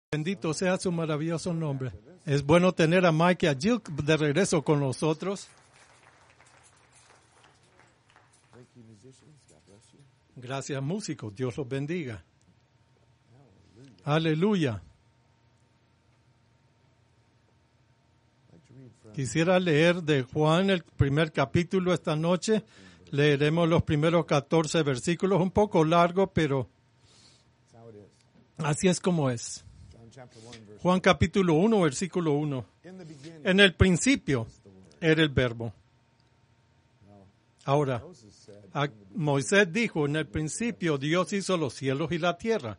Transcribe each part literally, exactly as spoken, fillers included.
Bendito sea su maravilloso nombre. Es bueno tener a Mike y a Jill de regreso con nosotros. Gracias, músicos. Dios los bendiga. Aleluya. Quisiera leer de Juan el primer capítulo esta noche. Leeremos los primeros catorce versículos, un poco largo, pero así es como es. Juan capítulo uno, versículo uno. En el principio era el verbo. Ahora, a Moisés dijo, en el principio Dios hizo los cielos y la tierra.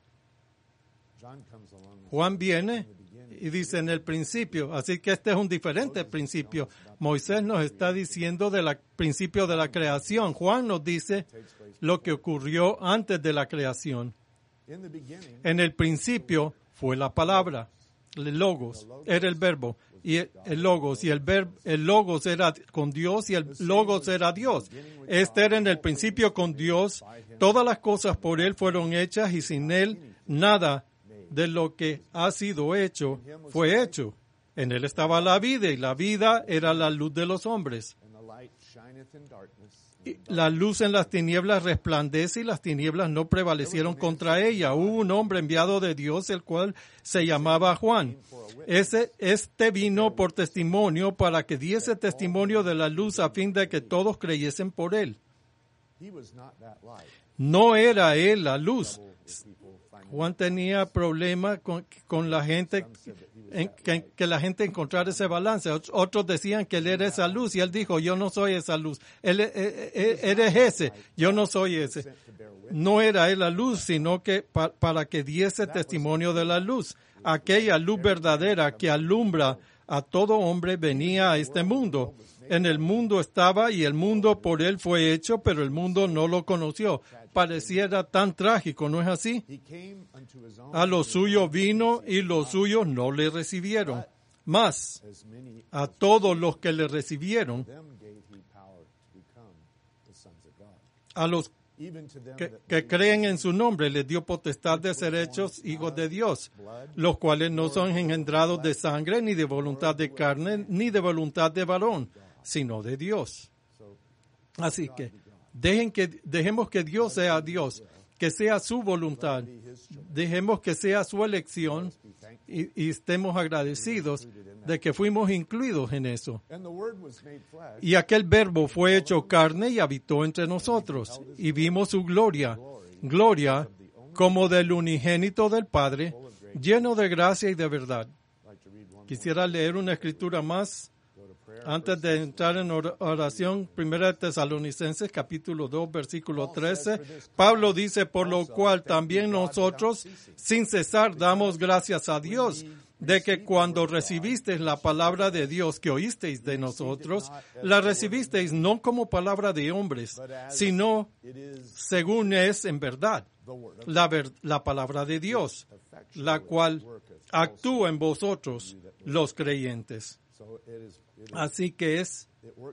Juan viene y dice en el principio, así que este es un diferente principio. Moisés nos está diciendo del principio de la creación. Juan nos dice lo que ocurrió antes de la creación. En el principio fue la palabra, el logos, era el verbo, y el logos, y el verbo, el logos era con Dios, y el logos era Dios. Este era en el principio con Dios, todas las cosas por Él fueron hechas, y sin Él nada de lo que ha sido hecho fue hecho. En Él estaba la vida, y la vida era la luz de los hombres. Y la luz en las tinieblas resplandece y las tinieblas no prevalecieron contra ella. Hubo un hombre enviado de Dios, el cual se llamaba Juan. Ese, este vino por testimonio para que diese testimonio de la luz a fin de que todos creyesen por él. No era él la luz. Juan tenía problemas con, con la gente, en, que, que la gente encontrara ese balance. Otros decían que él era esa luz y él dijo, yo no soy esa luz. Él, él, él, él es ese, yo no soy ese. No era él la luz, sino que pa, para que diese testimonio de la luz. Aquella luz verdadera que alumbra a todo hombre venía a este mundo. En el mundo estaba y el mundo por él fue hecho, pero el mundo no lo conoció. Pareciera tan trágico, ¿no es así? A los suyos vino y los suyos no le recibieron. Mas a todos los que le recibieron, a los que, que creen en su nombre, les dio potestad de ser hechos hijos de Dios, los cuales no son engendrados de sangre, ni de voluntad de carne, ni de voluntad de varón, sino de Dios. Así que dejen que dejemos que Dios sea Dios, que sea su voluntad, dejemos que sea su elección y, y estemos agradecidos de que fuimos incluidos en eso. Y aquel verbo fue hecho carne y habitó entre nosotros y vimos su gloria, gloria como del unigénito del Padre, lleno de gracia y de verdad. Quisiera leer una escritura más antes de entrar en oración. Primera de Tesalonicenses, capítulo dos, versículo trece. Pablo dice, por lo cual también nosotros, sin cesar, damos gracias a Dios, de que cuando recibisteis la palabra de Dios que oísteis de nosotros, la recibisteis no como palabra de hombres, sino según es en verdad la, ver, la palabra de Dios, la cual actúa en vosotros, los creyentes. Así que es,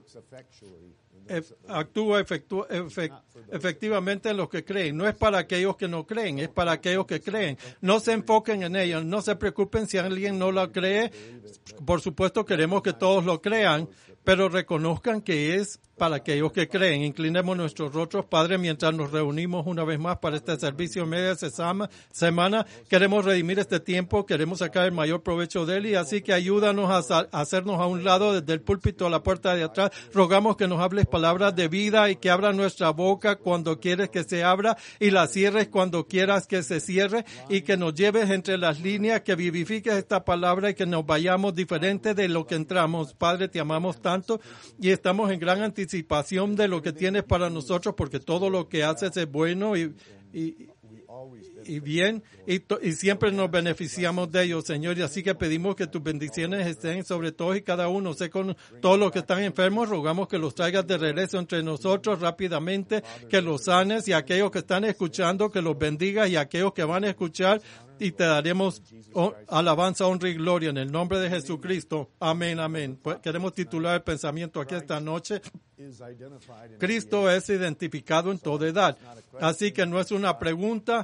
actúa efectu, efect, efectivamente en los que creen. No es para aquellos que no creen, es para aquellos que creen. No se enfoquen en ellos, no se preocupen si alguien no lo cree. Por supuesto queremos que todos lo crean, pero reconozcan que es para aquellos que creen. Inclinemos nuestros rostros, Padre, mientras nos reunimos una vez más para este servicio media semana. Queremos redimir este tiempo, queremos sacar el mayor provecho de él, y así que ayúdanos a, a hacernos a un lado desde el púlpito a la puerta de atrás. Rogamos que nos hables palabras de vida y que abra nuestra boca cuando quieres que se abra y la cierres cuando quieras que se cierre, y que nos lleves entre las líneas, que vivifiques esta palabra y que nos vayamos diferente de lo que entramos. Padre, te amamos tanto y estamos en gran anticipación de lo que tienes para nosotros, porque todo lo que haces es bueno y, y, y bien, y, to, y siempre nos beneficiamos de ellos, Señor, y así que pedimos que tus bendiciones estén sobre todos y cada uno. Sé con todos los que están enfermos, rogamos que los traigas de regreso entre nosotros rápidamente, que los sanes, y aquellos que están escuchando, que los bendigas, y aquellos que van a escuchar, y te daremos oh, alabanza, honra y gloria en el nombre de Jesucristo. Amén, amén. Pues queremos titular el pensamiento aquí esta noche. Cristo es identificado en toda edad. Así que no es una pregunta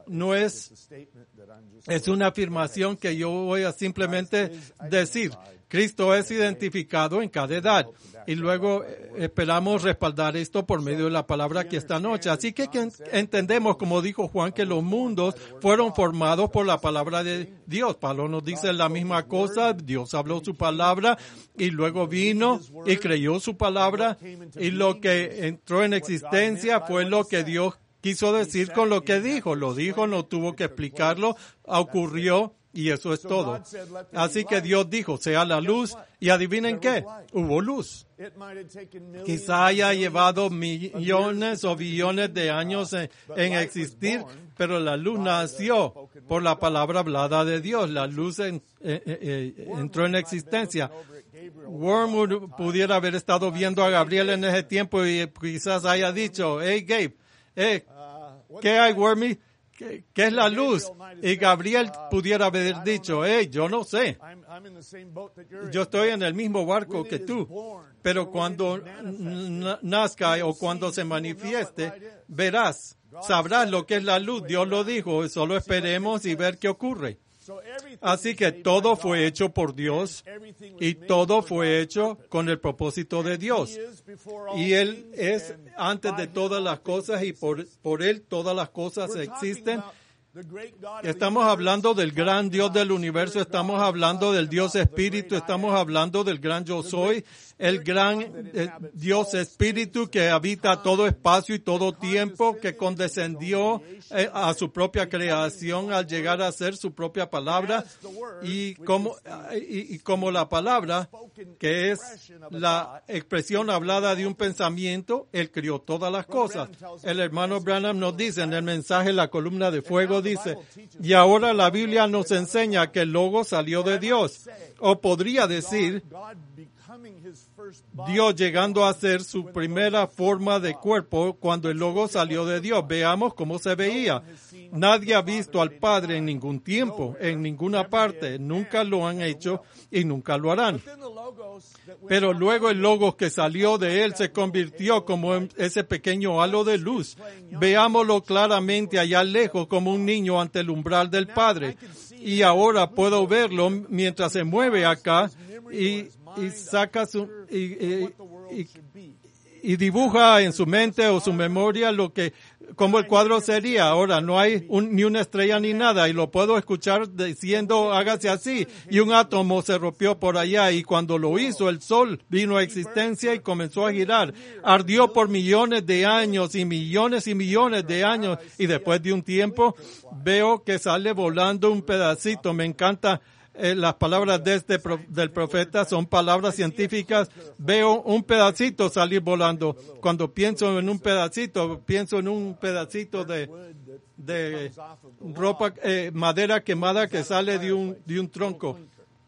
no es, es una afirmación que yo voy a simplemente decir. Cristo es identificado en cada edad. Y luego eh, esperamos respaldar esto por medio de la palabra aquí esta noche. Así que, que entendemos, como dijo Juan, que los mundos fueron formados por la palabra de Dios. Pablo nos dice la misma cosa. Dios habló su palabra y luego vino y creyó su palabra. Y lo que entró en existencia fue lo que Dios quiso decir con lo que dijo. Lo dijo, no tuvo que explicarlo, ocurrió. Y eso es todo. Así que Dios dijo, sea la luz, y adivinen qué, hubo luz. Quizá haya llevado millones o billones de años en, en existir, pero la luz nació por la palabra hablada de Dios. La luz en, eh, eh, entró en existencia. Wormwood pudiera haber estado viendo a Gabriel en ese tiempo y quizás haya dicho, hey Gabe, hey, ¿qué hay, Wormy? ¿Qué, ¿Qué es la luz? Y Gabriel pudiera haber dicho, hey, yo no sé. Yo estoy en el mismo barco que tú. Pero cuando nazca o cuando se manifieste, verás, sabrás lo que es la luz. Dios lo dijo, solo esperemos y ver qué ocurre. Así que todo fue hecho por Dios y todo fue hecho con el propósito de Dios. Y Él es antes de todas las cosas y por, por Él todas las cosas existen. Estamos hablando del gran Dios del universo, estamos hablando del Dios Espíritu, estamos hablando del gran Yo Soy, el gran eh, Dios Espíritu que habita todo espacio y todo tiempo, que condescendió eh, a su propia creación al llegar a ser su propia palabra y como, y, y como la palabra, que es la expresión hablada de un pensamiento, Él crió todas las cosas. El hermano Branham nos dice en el mensaje, la columna de fuego, dice, y ahora la Biblia nos enseña que el Logos salió de Dios. O podría decir, Dios llegando a ser su primera forma de cuerpo cuando el Logos salió de Dios. Veamos cómo se veía. Nadie ha visto al Padre en ningún tiempo, en ninguna parte. Nunca lo han hecho y nunca lo harán. Pero luego el Logos que salió de Él se convirtió como en ese pequeño halo de luz. Veámoslo claramente allá lejos como un niño ante el umbral del Padre. Y ahora puedo verlo mientras se mueve acá y y saca su y, y, y, y dibuja en su mente o su memoria lo que como el cuadro sería. Ahora no hay un, ni una estrella ni nada y lo puedo escuchar diciendo hágase así y un átomo se rompió por allá y cuando lo hizo el sol vino a existencia y comenzó a girar. Ardió por millones de años y millones y millones de años y después de un tiempo veo que sale volando un pedacito. Me encanta. Eh, las palabras de este pro, del profeta son palabras científicas. Veo un pedacito salir volando. Cuando pienso en un pedacito, pienso en un pedacito de, de ropa, eh, madera quemada que sale de un, de un tronco,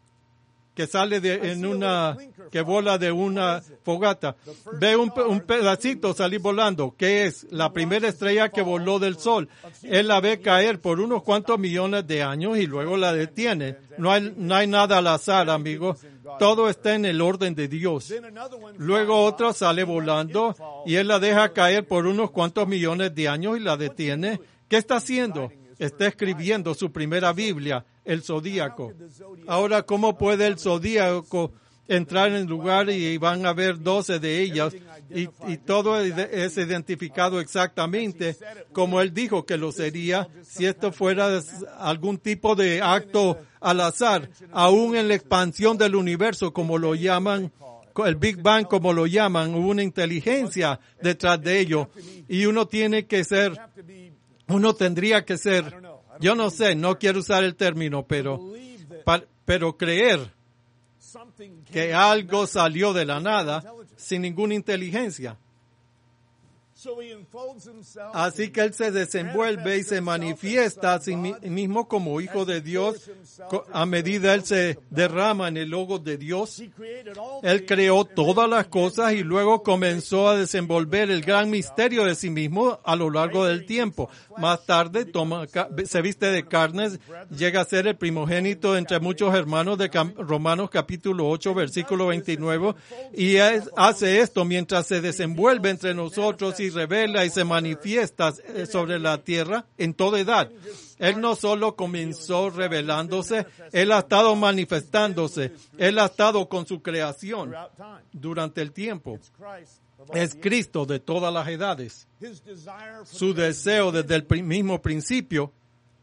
que sale de, en una, que vola de una fogata. Veo un, un pedacito salir volando, que es la primera estrella que voló del sol. Él la ve caer por unos cuantos millones de años y luego la detiene. No hay, no hay nada al azar, amigo. Todo está en el orden de Dios. Luego otra sale volando y él la deja caer por unos cuantos millones de años y la detiene. ¿Qué está haciendo? Está escribiendo su primera Biblia, el zodíaco. Ahora, ¿cómo puede el zodíaco entrar en el lugar y van a haber doce de ellas y, y todo es identificado exactamente como él dijo que lo sería si esto fuera algún tipo de acto al azar, aún en la expansión del universo, como lo llaman, el Big Bang, como lo llaman, hubo una inteligencia detrás de ello y uno tiene que ser... Uno tendría que ser, yo no sé, no quiero usar el término, pero, pero creer que algo salió de la nada sin ninguna inteligencia. Así que Él se desenvuelve y se manifiesta a sí mismo como Hijo de Dios. A medida Él se derrama en el Logos de Dios, Él creó todas las cosas y luego comenzó a desenvolver el gran misterio de sí mismo a lo largo del tiempo. Más tarde toma, se viste de carnes, llega a ser el primogénito entre muchos hermanos de Romanos capítulo ocho, versículo veintinueve, y es, hace esto mientras se desenvuelve entre nosotros y revela y se manifiesta sobre la tierra en toda edad. Él no solo comenzó revelándose, Él ha estado manifestándose. Él ha estado con su creación durante el tiempo. Es Cristo de todas las edades. Su deseo desde el mismo principio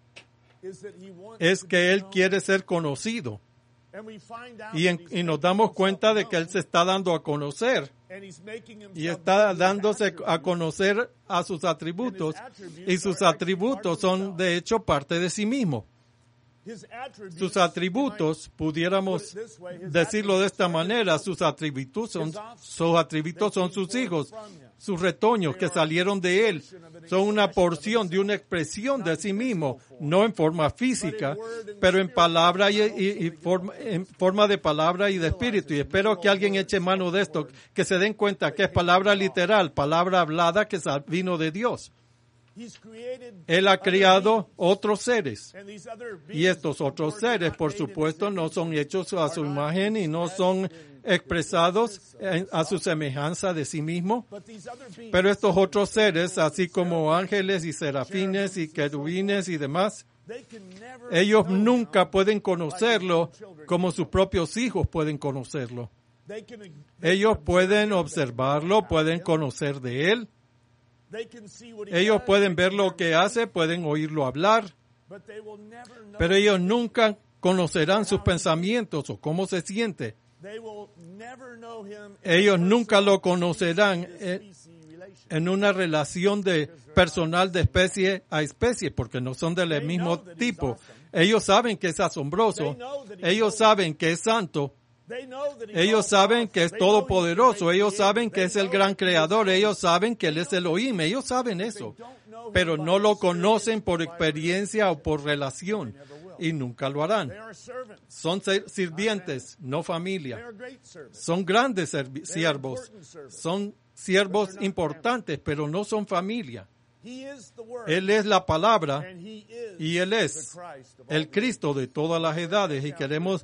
es que Él quiere ser conocido. Y, en, y nos damos cuenta de que Él se está dando a conocer y está dándose a conocer a sus atributos, y sus atributos son de hecho parte de sí mismo. Sus atributos, pudiéramos decirlo de esta manera, sus atributos son, sus atributos son sus hijos, sus retoños que salieron de Él. Son una porción de una expresión de sí mismo, no en forma física, pero en palabra y, y, y forma, en forma de palabra y de espíritu. Y espero que alguien eche mano de esto, que se den cuenta que es palabra literal, palabra hablada que vino de Dios. Él ha creado otros seres, y estos otros seres, por supuesto, no son hechos a su imagen y no son expresados a su semejanza de sí mismo. Pero estos otros seres, así como ángeles y serafines y querubines y demás, ellos nunca pueden conocerlo como sus propios hijos pueden conocerlo. Ellos pueden observarlo, pueden conocer de Él. Ellos pueden ver lo que hace, pueden oírlo hablar, pero ellos nunca conocerán sus pensamientos o cómo se siente. Ellos nunca lo conocerán en una relación de personal de especie a especie, porque no son del mismo tipo. Ellos saben que es asombroso, ellos saben que es santo, ellos saben que es todopoderoso, ellos saben que es el gran creador, ellos saben que Él es Elohim, ellos saben eso, pero no lo conocen por experiencia o por relación, y nunca lo harán. Son sirvientes, no familia. Son grandes siervos, son siervos importantes, pero no son familia. Él es la palabra y Él es el Cristo de todas las edades, y queremos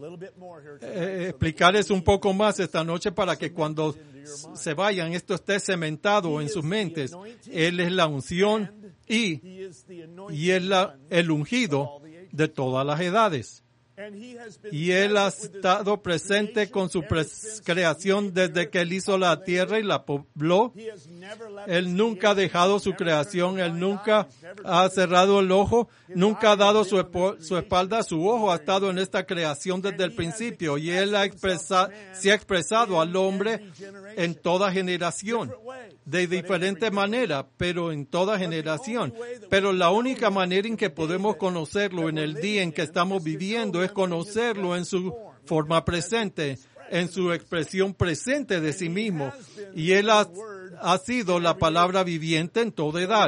Eh, explicarles un poco más esta noche para que cuando se vayan esto esté cementado en sus mentes. Él es la unción y, y es la, el ungido de todas las edades. Y Él ha estado presente con su creación desde que Él hizo la tierra y la pobló. Él nunca ha dejado su creación, Él nunca ha cerrado el ojo, nunca ha dado su, su espalda, su ojo ha estado en esta creación desde el principio. Y Él ha expresado, se ha expresado al hombre en toda generación, de diferente manera, pero en toda generación. Pero la única manera en que podemos conocerlo en el día en que estamos viviendo es conocerlo en su forma presente, en su expresión presente de sí mismo. Y Él ha, ha sido la palabra viviente en toda edad.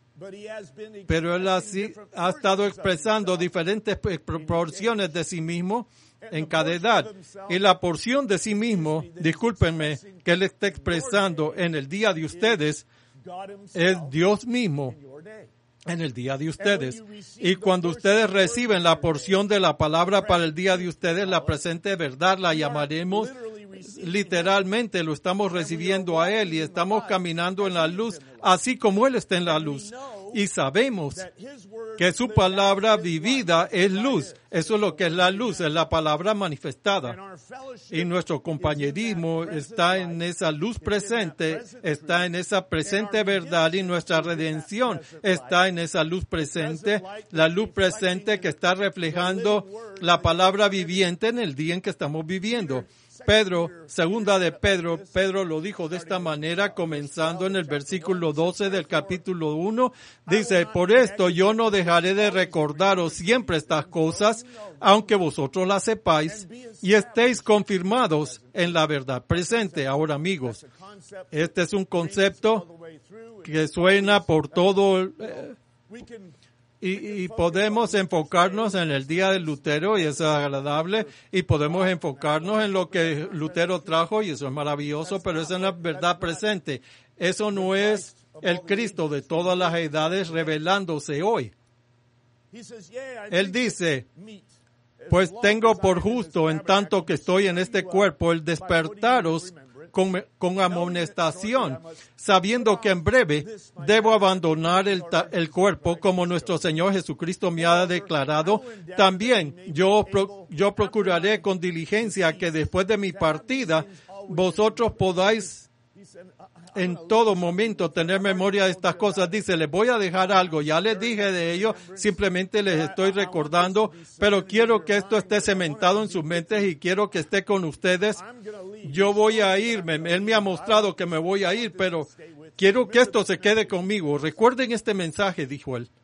Pero Él ha, ha estado expresando diferentes proporciones de sí mismo en cada edad. Y la porción de sí mismo, discúlpenme, que Él está expresando en el día de ustedes, es Dios mismo en el día de ustedes. Y cuando ustedes reciben la porción de la palabra para el día de ustedes, la presente verdad, la llamaremos literalmente, lo estamos recibiendo a Él y estamos caminando en la luz, así como Él está en la luz. Y sabemos que su palabra vivida es luz. Eso es lo que es la luz, es la palabra manifestada. Y nuestro compañerismo está en esa luz presente, está en esa presente verdad, y nuestra redención está en esa luz presente, la luz presente que está reflejando la palabra viviente en el día en que estamos viviendo. Pedro, segunda de Pedro, Pedro lo dijo de esta manera, comenzando en el versículo doce del capítulo uno, dice, por esto yo no dejaré de recordaros siempre estas cosas, aunque vosotros las sepáis y estéis confirmados en la verdad presente. Ahora, amigos, este es un concepto que suena por todo eh, Y, y podemos enfocarnos en el día de Lutero, y eso es agradable, y podemos enfocarnos en lo que Lutero trajo, y eso es maravilloso, pero esa es la verdad presente. Eso no es el Cristo de todas las edades revelándose hoy. Él dice, pues tengo por justo, en tanto que estoy en este cuerpo, el despertaros con, con amonestación, sabiendo que en breve debo abandonar el, ta, el cuerpo, como nuestro Señor Jesucristo me ha declarado. También yo, pro, yo procuraré con diligencia que después de mi partida vosotros podáis en todo momento tener memoria de estas cosas. Dice, les voy a dejar algo, ya les dije de ello, simplemente les estoy recordando, pero quiero que esto esté cementado en sus mentes y quiero que esté con ustedes. Yo voy a irme, él me ha mostrado que me voy a ir, pero quiero que esto se quede conmigo. Recuerden este mensaje, dijo él.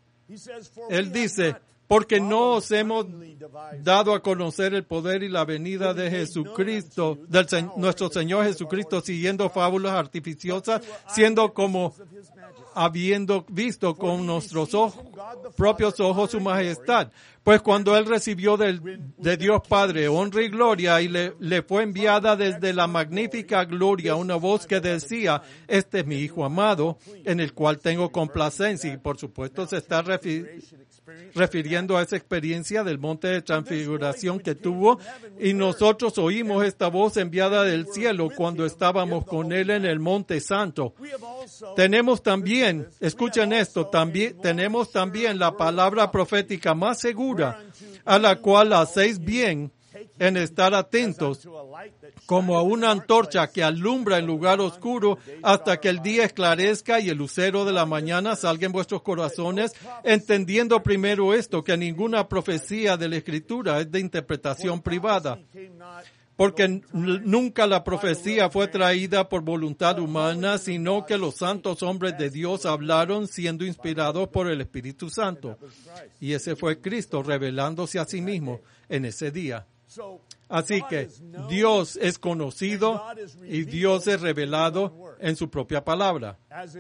Él dice, porque no os hemos dado a conocer el poder y la venida de Jesucristo, del nuestro Señor Jesucristo, siguiendo fábulas artificiosas, siendo como habiendo visto con nuestros ojos, propios ojos su majestad. Pues cuando él recibió del, de Dios Padre honra y gloria y le, le fue enviada desde la magnífica gloria una voz que decía, este es mi Hijo amado, en el cual tengo complacencia. Y por supuesto se está refi- refiriendo a esa experiencia del monte de transfiguración que tuvo, y nosotros oímos esta voz enviada del cielo cuando estábamos con él en el monte santo. Tenemos también, escuchen esto, también tenemos también la palabra profética más segura, a la cual hacéis bien en estar atentos, como a una antorcha que alumbra en lugar oscuro hasta que el día esclarezca y el lucero de la mañana salga en vuestros corazones, entendiendo primero esto, que ninguna profecía de la Escritura es de interpretación privada, porque n- nunca la profecía fue traída por voluntad humana, sino que los santos hombres de Dios hablaron siendo inspirados por el Espíritu Santo. Y ese fue Cristo revelándose a sí mismo en ese día. Así que Dios es conocido y Dios es revelado en su propia palabra,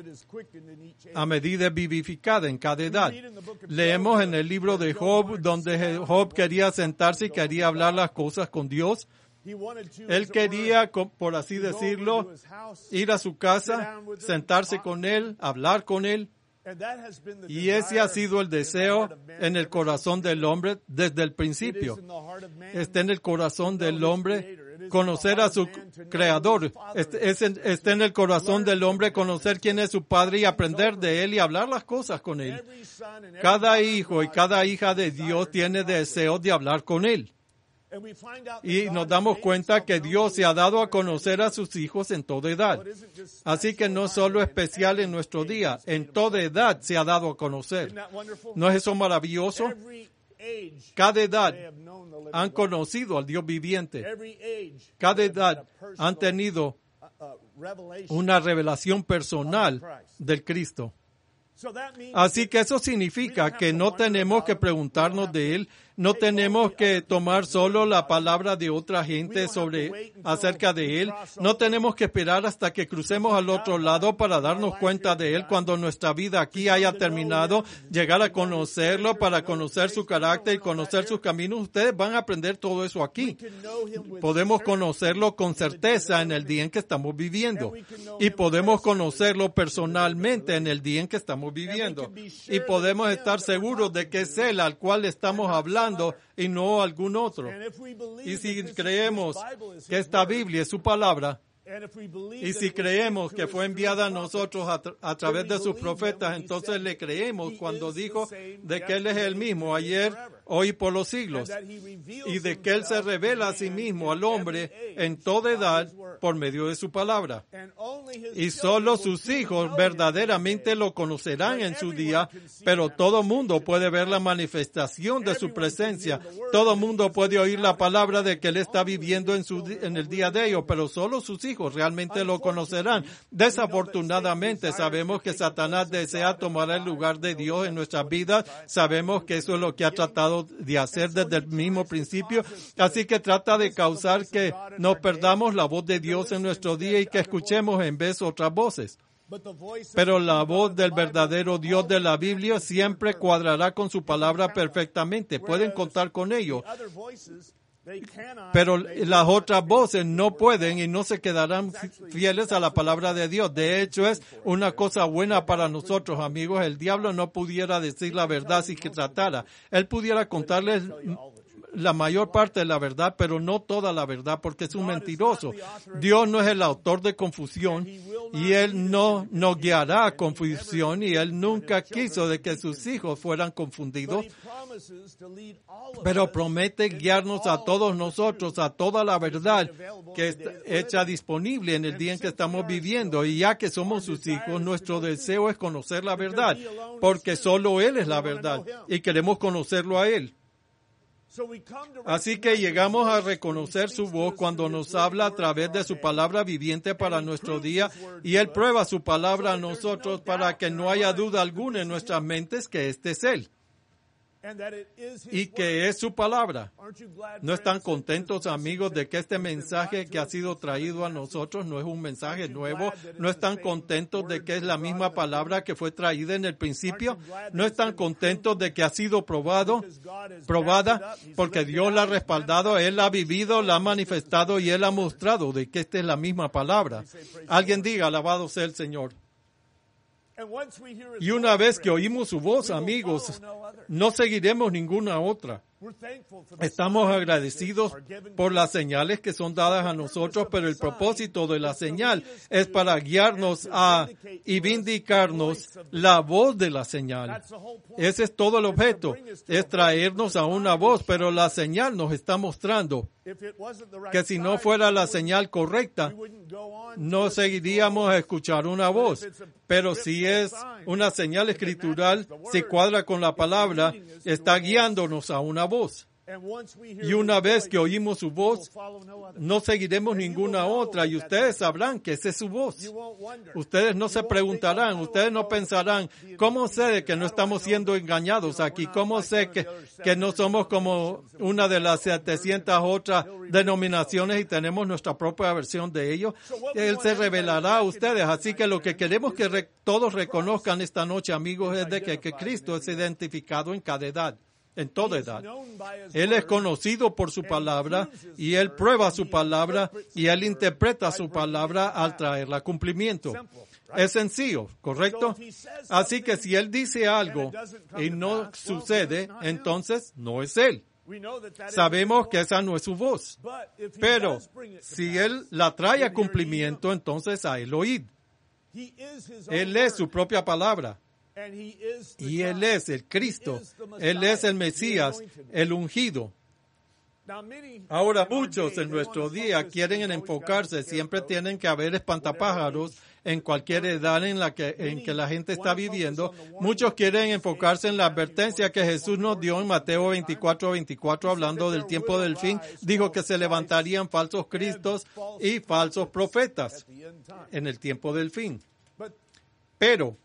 a medida vivificada en cada edad. Leemos en el libro de Job, donde Job quería sentarse y quería hablar las cosas con Dios. Él quería, por así decirlo, ir a su casa, sentarse con él, hablar con él. Y ese ha sido el deseo en el corazón del hombre desde el principio. Está en el corazón del hombre conocer a su creador. Está en el corazón del hombre conocer quién es su padre y aprender de él y hablar las cosas con él. Cada hijo y cada hija de Dios tiene deseo de hablar con él. Y nos damos cuenta que Dios se ha dado a conocer a sus hijos en toda edad. Así que no solo especial en nuestro día, en toda edad se ha dado a conocer. ¿No es eso maravilloso? Cada edad han conocido al Dios viviente. Cada edad han tenido una revelación personal del Cristo. Así que eso significa que no tenemos que preguntarnos de Él, no tenemos que tomar solo la palabra de otra gente sobre acerca de Él, no tenemos que esperar hasta que crucemos al otro lado para darnos cuenta de Él cuando nuestra vida aquí haya terminado, llegar a conocerlo, para conocer su carácter y conocer sus caminos. Ustedes van a aprender todo eso aquí. Podemos conocerlo con certeza en el día en que estamos viviendo y podemos conocerlo personalmente en el día en que estamos viviendo y podemos estar seguros de que es Él al cual estamos hablando y no algún otro. Y si creemos que esta Biblia es su palabra, y si creemos que fue enviada a nosotros a, tra- a través de sus profetas, entonces le creemos cuando dijo de que Él es el mismo ayer, hoy y por los siglos, y de que Él se revela a sí mismo al hombre en toda edad por medio de su palabra. Y solo sus hijos verdaderamente lo conocerán en su día, pero todo mundo puede ver la manifestación de su presencia. Todo mundo puede oír la palabra de que Él está viviendo en, su, en el día de ellos, pero solo sus hijos realmente lo conocerán. Desafortunadamente sabemos que Satanás desea tomar el lugar de Dios en nuestras vidas. Sabemos que eso es lo que ha tratado de hacer desde el mismo principio. Así que trata de causar que nos perdamos la voz de Dios en nuestro día y que escuchemos en vez otras voces. Pero la voz del verdadero Dios de la Biblia siempre cuadrará con su palabra perfectamente. Pueden contar con ello. Pero las otras voces no pueden y no se quedarán fieles a la palabra de Dios. De hecho, es una cosa buena para nosotros, amigos. El diablo no pudiera decir la verdad si que tratara. Él pudiera contarles la mayor parte de la verdad, pero no toda la verdad, porque es un mentiroso. Dios no es el autor de confusión y Él no nos guiará a confusión y Él nunca quiso de que sus hijos fueran confundidos, pero promete guiarnos a todos nosotros, a toda la verdad que está hecha disponible en el día en que estamos viviendo. Y ya que somos sus hijos, nuestro deseo es conocer la verdad, porque solo Él es la verdad y queremos conocerlo a Él. Así que llegamos a reconocer su voz cuando nos habla a través de su palabra viviente para nuestro día, y Él prueba su palabra a nosotros para que no haya duda alguna en nuestras mentes que este es Él y que es su palabra. ¿No están contentos, amigos, de que este mensaje que ha sido traído a nosotros no es un mensaje nuevo? ¿No están contentos de que es la misma palabra que fue traída en el principio? ¿No están contentos de que ha sido probado, probada? Porque Dios la ha respaldado, Él la ha vivido, la ha manifestado y Él ha mostrado de que esta es la misma palabra. Alguien diga, alabado sea el Señor. Y una vez que oímos su voz, amigos, no seguiremos ninguna otra. Estamos agradecidos por las señales que son dadas a nosotros, pero el propósito de la señal es para guiarnos a y vindicarnos la voz de la señal. Ese es todo el objeto, es traernos a una voz, pero la señal nos está mostrando que si no fuera la señal correcta, no seguiríamos a escuchar una voz. Pero si es una señal escritural, si cuadra con la palabra, está guiándonos a una voz. Y una vez que oímos su voz, no seguiremos ninguna otra, y ustedes sabrán que esa es su voz. Ustedes no se preguntarán, ustedes no pensarán, ¿cómo sé de que no estamos siendo engañados aquí? ¿Cómo sé que, que no somos como una de las setecientas otras denominaciones y tenemos nuestra propia versión de ello? Él se revelará a ustedes, así que lo que queremos que re- todos reconozcan esta noche, amigos, es de que, que Cristo es identificado en cada edad. En toda edad. Él es conocido por su palabra y Él prueba su palabra y Él interpreta su palabra al traerla a cumplimiento. Es sencillo, ¿correcto? Así que si Él dice algo y no sucede, entonces no es Él. Sabemos que esa no es su voz. Pero si Él la trae a cumplimiento, entonces a Él oíd. Él es su propia palabra. Y Él es el Cristo, Él es el Mesías, el ungido. Ahora muchos en nuestro día quieren enfocarse, siempre tienen que haber espantapájaros en cualquier edad en la que, en que la gente está viviendo. Muchos quieren enfocarse en la advertencia que Jesús nos dio en Mateo veinticuatro veinticuatro, hablando del tiempo del fin. Dijo que se levantarían falsos cristos y falsos profetas en el tiempo del fin. Pero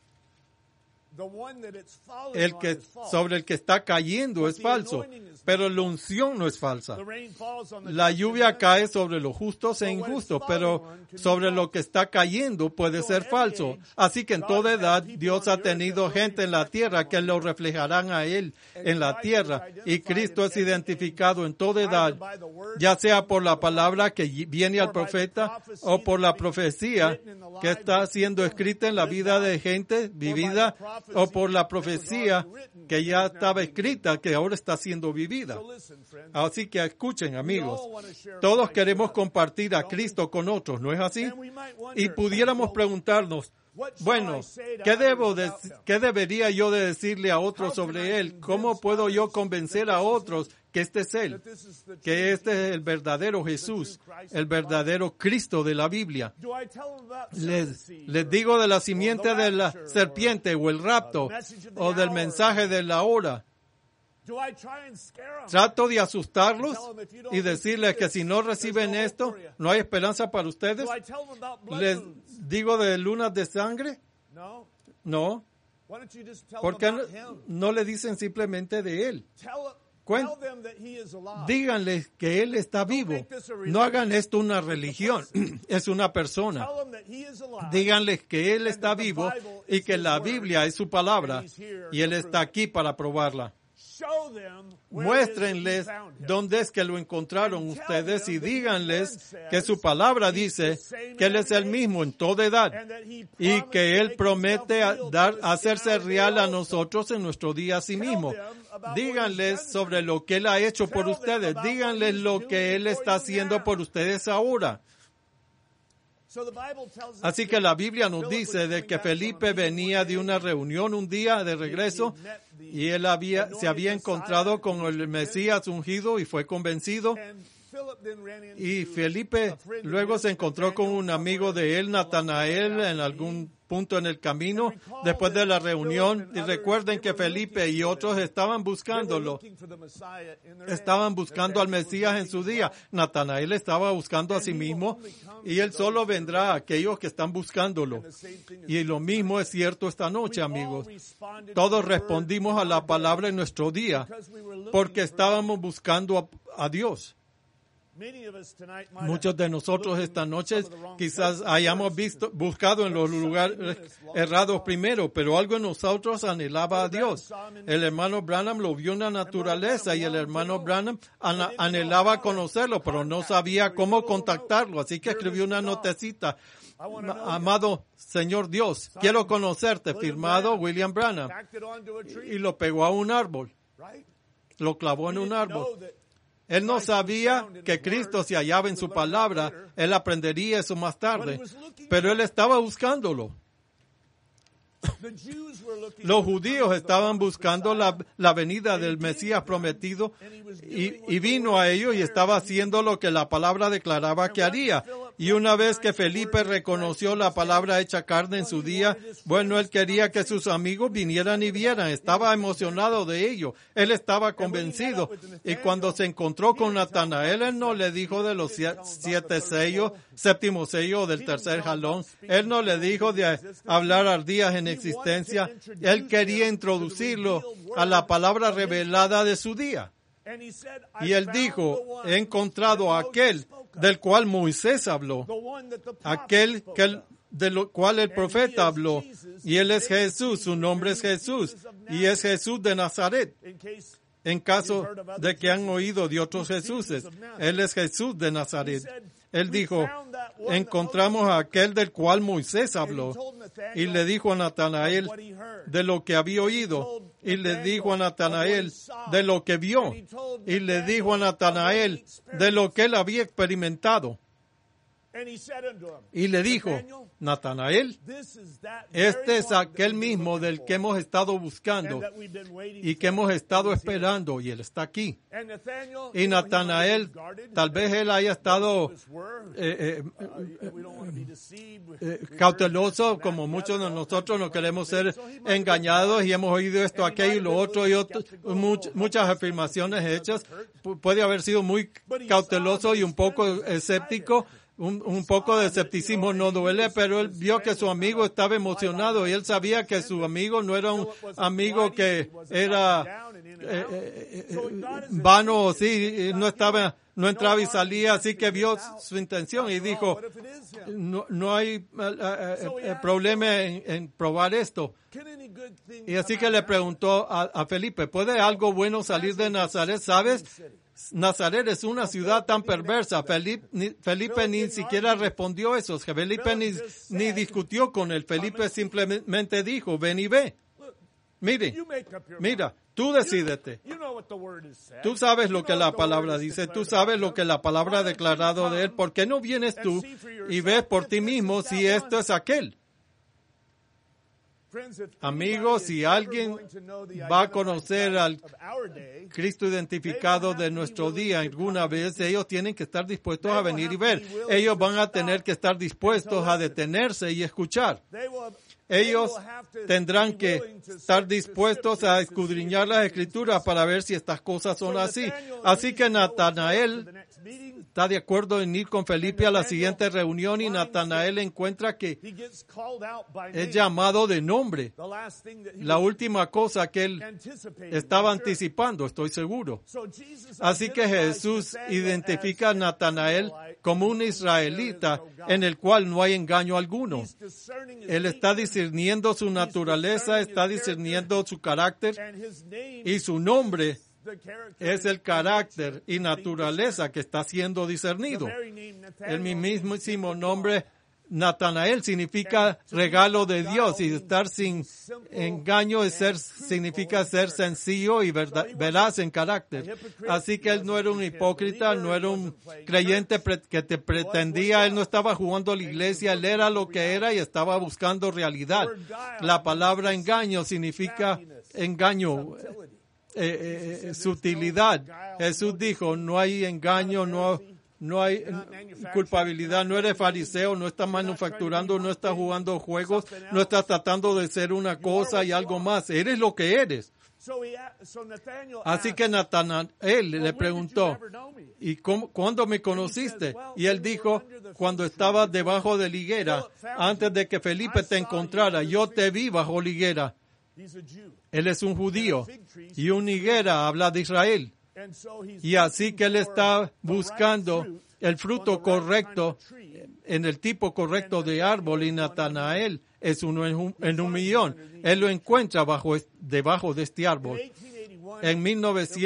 el que sobre el que está cayendo es falso, pero la unción no es falsa. La lluvia cae sobre los justos e injustos, pero sobre lo que está cayendo puede ser falso. Así que en toda edad Dios ha tenido gente en la tierra que lo reflejarán a Él en la tierra, y Cristo es identificado en toda edad, ya sea por la palabra que viene al profeta o por la profecía que está siendo escrita en la vida de gente vivida, o por la profecía que ya estaba escrita, que ahora está siendo vivida. Así que escuchen, amigos, todos queremos compartir a Cristo con otros, ¿no es así? Y pudiéramos preguntarnos, bueno, ¿qué debo de, qué debería yo de decirle a otros sobre Él? ¿Cómo puedo yo convencer a otros que este es Él, que este es el verdadero Jesús, el verdadero Cristo de la Biblia? Les, les digo de la simiente de la serpiente o el rapto o del mensaje de la hora. Trato de asustarlos y decirles que si no reciben esto, no hay esperanza para ustedes. Les digo de lunas de sangre. No. ¿Por qué no, no le dicen simplemente de Él? Cuen- Díganles que Él está vivo. No hagan esto una religión, es una persona. Díganles que Él está vivo y que la Biblia es su palabra y Él está aquí para probarla. Muéstrenles dónde es que lo encontraron ustedes y díganles que su palabra dice que Él es el mismo en toda edad y que Él promete a dar, hacerse real a nosotros en nuestro día a sí mismo. Díganles sobre lo que Él ha hecho por ustedes. Díganles lo que Él está haciendo por ustedes ahora. Así que la Biblia nos dice de que Felipe venía de una reunión un día de regreso y él había, se había encontrado con el Mesías ungido y fue convencido. Y Felipe luego se encontró con un amigo de él, Natanael, en algún punto en el camino después de la reunión. Y recuerden que Felipe y otros estaban buscándolo. Estaban buscando al Mesías en su día. Natanael estaba buscando a sí mismo y él solo vendrá a aquellos que están buscándolo. Y lo mismo es cierto esta noche, amigos. Todos respondimos a la palabra en nuestro día porque estábamos buscando a, a Dios. Muchos de nosotros esta noche quizás hayamos visto, buscado en los lugares errados primero, pero algo en nosotros anhelaba a Dios. El hermano Branham lo vio en la naturaleza y el hermano Branham anhelaba conocerlo, pero no sabía cómo contactarlo, así que escribió una notecita. Amado Señor Dios, quiero conocerte, firmado William Branham. Y lo pegó a un árbol. Lo clavó en un árbol. Él no sabía que Cristo se hallaba en su palabra. Él aprendería eso más tarde. Pero él estaba buscándolo. Los judíos estaban buscando la, la venida del Mesías prometido y, y vino a ellos y estaba haciendo lo que la palabra declaraba que haría. Y una vez que Felipe reconoció la palabra hecha carne en su día, bueno, él quería que sus amigos vinieran y vieran. Estaba emocionado de ello. Él estaba convencido. Y cuando se encontró con Natanael, él no le dijo de los siete sellos, séptimo sello del tercer jalón. Él no le dijo de hablar ardías en existencia. Él quería introducirlo a la palabra revelada de su día. Y él dijo, he encontrado a aquel del cual Moisés habló, aquel que el, de lo cual el profeta habló, y él es Jesús, su nombre es Jesús, y es Jesús de Nazaret. En caso de que han oído de otros Jesuses, él es Jesús de Nazaret. Él dijo, encontramos a aquel del cual Moisés habló, y le dijo a Natanael de lo que había oído, y le dijo a Natanael de lo que vio, y le dijo a Natanael de lo que él había experimentado. Y le dijo, Natanael, este es aquel mismo del que hemos estado buscando y que hemos estado esperando, y él está aquí. Y Natanael, tal vez él haya estado eh, eh, eh, cauteloso, como muchos de nosotros no queremos ser engañados y hemos oído esto, aquello y lo otro, y otro, much, muchas afirmaciones hechas. Pu- puede haber sido muy cauteloso y un poco escéptico. Un, un poco de escepticismo no duele, pero él vio que su amigo estaba emocionado y él sabía que su amigo no era un amigo que era eh, eh, eh, vano o sí, no estaba, no entraba y salía, así que vio su intención y dijo, no, no hay eh, eh, eh, problema en, en probar esto. Y así que le preguntó a, a Felipe, ¿puede algo bueno salir de Nazaret? ¿Sabes? Nazaret es una ciudad tan perversa. Felipe ni, Felipe ni siquiera respondió eso. Felipe ni, ni discutió con él. Felipe simplemente dijo, ven y ve. Mire, mira, tú decídete. Tú sabes lo que la palabra dice. Tú sabes lo que la palabra ha declarado de él. ¿Por qué no vienes tú y ves por ti mismo si esto es aquel? Amigos, si alguien va a conocer al Cristo identificado de nuestro día alguna vez, ellos tienen que estar dispuestos a venir y ver. Ellos van a tener que estar dispuestos a detenerse y escuchar. Ellos tendrán que estar dispuestos a escudriñar las Escrituras para ver si estas cosas son así. Así que Natanael está de acuerdo en ir con Felipe a la siguiente reunión y Natanael encuentra que es llamado de nombre. La última cosa que él estaba anticipando, estoy seguro. Así que Jesús identifica a Natanael como un israelita en el cual no hay engaño alguno. Él está discerniendo su naturaleza, está discerniendo su carácter, y su nombre es el carácter y naturaleza que está siendo discernido. El mismísimo nombre Natanael significa regalo de Dios, y estar sin engaño es ser, significa ser sencillo y verdad, veraz en carácter. Así que él no era un hipócrita, no era un creyente pre, que te pretendía, él no estaba jugando a la iglesia, él era lo que era y estaba buscando realidad. La palabra engaño significa engaño, eh, eh, sutilidad. Jesús dijo, no hay engaño, no No hay culpabilidad, no eres fariseo, no estás manufacturando, no estás jugando juegos, no estás tratando de ser una cosa y algo más. Eres lo que eres. Así que Natanael le preguntó, ¿y cómo, cuándo me conociste? Y él dijo, cuando estabas debajo de la higuera, antes de que Felipe te encontrara, yo te vi bajo la higuera. Él es un judío, y una higuera habla de Israel. Y así que él está buscando el fruto correcto en el tipo correcto de árbol, y Natanael es uno en un, en un millón. Él lo encuentra bajo, debajo de este árbol. En mil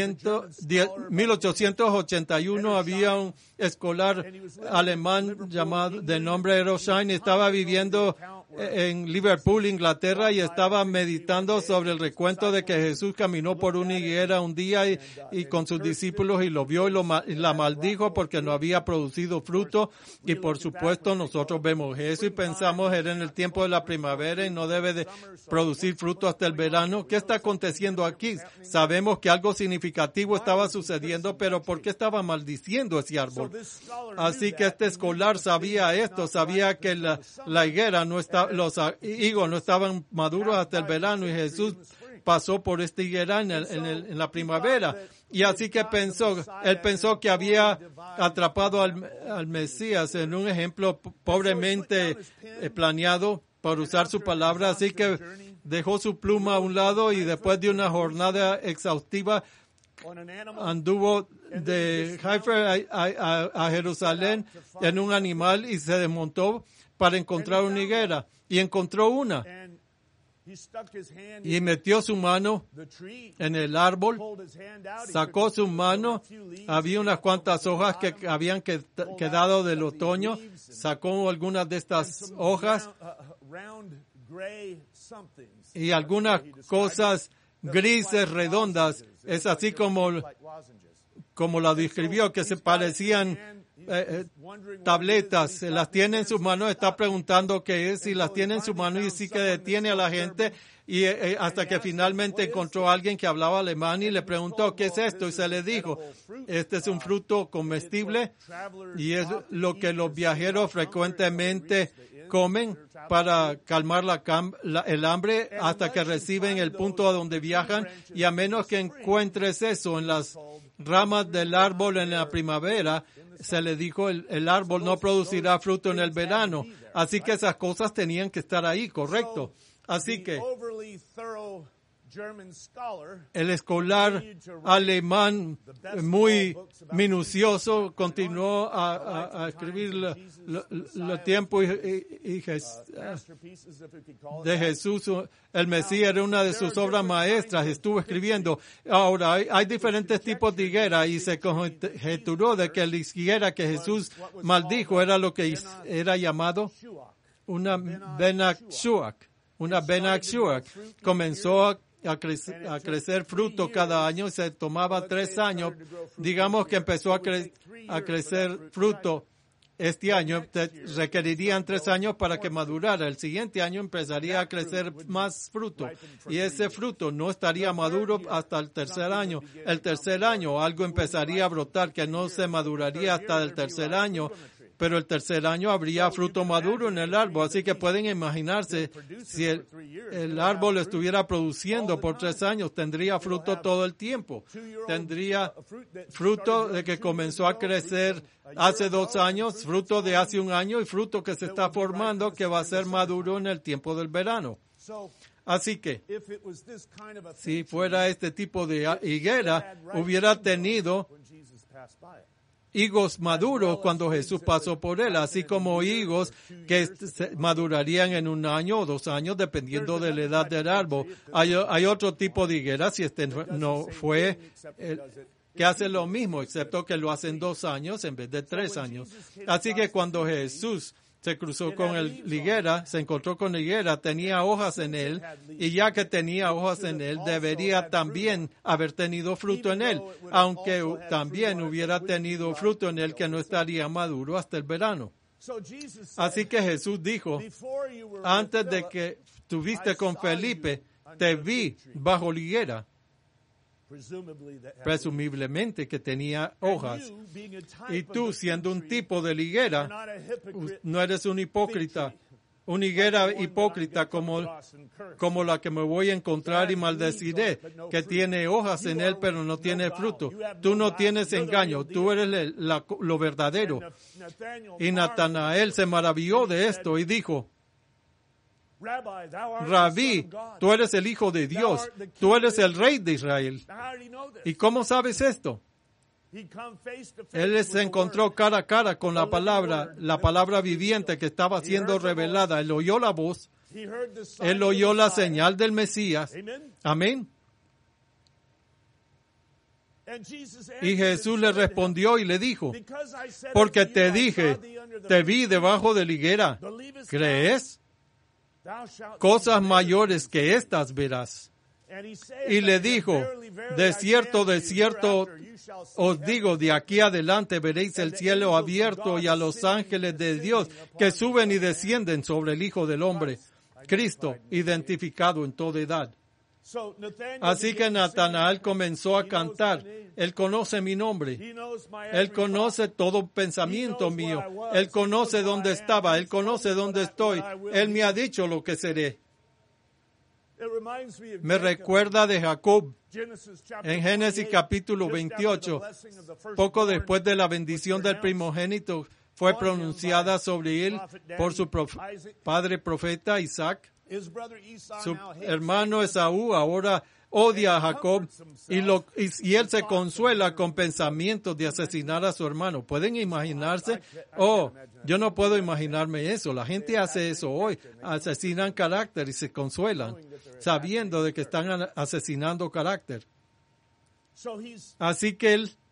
ochocientos ochenta y uno había un escolar alemán llamado de nombre Eroshine, estaba viviendo en Liverpool, Inglaterra, y estaba meditando sobre el recuento de que Jesús caminó por una higuera un día y, y con sus discípulos, y lo vio y, lo, y la maldijo porque no había producido fruto. Y por supuesto nosotros vemos eso y pensamos, era en el tiempo de la primavera y no debe de producir fruto hasta el verano. ¿Qué está aconteciendo aquí? Sabemos que algo significativo estaba sucediendo, pero ¿por qué estaba maldiciendo ese árbol? Así que este escolar sabía esto, sabía que la, la higuera no estaba, los higos no estaban maduros hasta el verano, y Jesús pasó por esta higuera en, el, en, el, en la primavera. Y así que pensó, él pensó que había atrapado al, al Mesías en un ejemplo pobremente eh, planeado, por usar su palabra. Así que dejó su pluma a un lado y después de una jornada exhaustiva anduvo de Haifa a, a, a Jerusalén en un animal y se desmontó para encontrar una higuera, y encontró una. Y metió su mano en el árbol, sacó su mano, había unas cuantas hojas que habían quedado del otoño, sacó algunas de estas hojas y algunas cosas grises, redondas, es así como, como la describió, que se parecían Eh, eh, tabletas, las tiene en sus manos, está preguntando qué es, y las tiene en su mano, y sí que detiene a la gente, y eh, hasta que finalmente encontró a alguien que hablaba alemán y le preguntó qué es esto, y se le dijo, este es un fruto comestible y es lo que los viajeros frecuentemente comen para calmar la, la, el hambre hasta que reciben el punto a donde viajan, y a menos que encuentres eso en las ramas del árbol en la primavera, se le dijo, el, el árbol no producirá fruto en el verano. Así que esas cosas tenían que estar ahí, correcto. Así que el escolar alemán muy minucioso continuó a, a, a escribir el tiempo y, y, y de Jesús. El Mesías era una de sus obras maestras, estuvo escribiendo. Ahora, hay, hay diferentes tipos de higuera, y se conjeturó de que la higuera que Jesús maldijo era lo que era llamado una Benaksuak. Una Benaksuak. Comenzó a A crecer, a crecer fruto cada año, se tomaba tres años. Digamos que empezó a, cre a crecer fruto este año, requerirían tres años para que madurara. El siguiente año empezaría a crecer más fruto, y ese fruto no estaría maduro hasta el tercer año. El tercer año algo empezaría a brotar que no se maduraría hasta el tercer año, pero el tercer año habría fruto maduro en el árbol. Así que pueden imaginarse, si el, el árbol estuviera produciendo por tres años, tendría fruto todo el tiempo. Tendría fruto de que comenzó a crecer hace dos años, fruto de hace un año, y fruto que se está formando que va a ser maduro en el tiempo del verano. Así que, si fuera este tipo de higuera, hubiera tenido higos maduros cuando Jesús pasó por él, así como higos que madurarían en un año o dos años, dependiendo de la edad del árbol. Hay, hay otro tipo de higuera, si este no fue, el, que hace lo mismo, excepto que lo hacen dos años en vez de tres años. Así que cuando Jesús se cruzó con el higuera, se encontró con la higuera, tenía hojas en él, y ya que tenía hojas en él, debería también haber tenido fruto en él, aunque también hubiera tenido fruto en él que no estaría maduro hasta el verano. Así que Jesús dijo, antes de que estuviste con Felipe, te vi bajo la higuera, presumiblemente que tenía hojas. Y tú, siendo un tipo de higuera, no eres un hipócrita, una higuera hipócrita como, como la que me voy a encontrar y maldeciré, que tiene hojas en él pero no tiene fruto. Tú no tienes engaño, tú eres el, la, lo verdadero. Y Natanael se maravilló de esto y dijo, Rabí, tú eres el Hijo de Dios, tú eres el Rey de Israel. ¿Y cómo sabes esto? Él se encontró cara a cara con la palabra, la palabra viviente que estaba siendo revelada. Él oyó la voz, él oyó la señal del Mesías. Amén. Y Jesús le respondió y le dijo, porque te dije, te vi debajo de la higuera, ¿crees? Cosas mayores que estas verás. Y le dijo, de cierto, de cierto, os digo, de aquí adelante veréis el cielo abierto y a los ángeles de Dios que suben y descienden sobre el Hijo del Hombre, Cristo, identificado en toda edad. Así que Natanael comenzó a cantar, Él conoce mi nombre, Él conoce todo pensamiento mío, Él conoce dónde estaba, Él conoce dónde estoy, Él me ha dicho lo que seré. Me recuerda de Jacob en Génesis capítulo veintiocho, poco después de la bendición del primogénito fue pronunciada sobre él por su prof- padre profeta Isaac. Su hermano Esaú ahora odia a Jacob y, lo, y, y él se consuela con pensamientos de asesinar a su hermano. ¿Pueden imaginarse? Oh, yo no puedo imaginarme eso. La gente hace eso hoy. Asesinan carácter y se consuelan sabiendo de que están asesinando carácter. Así que él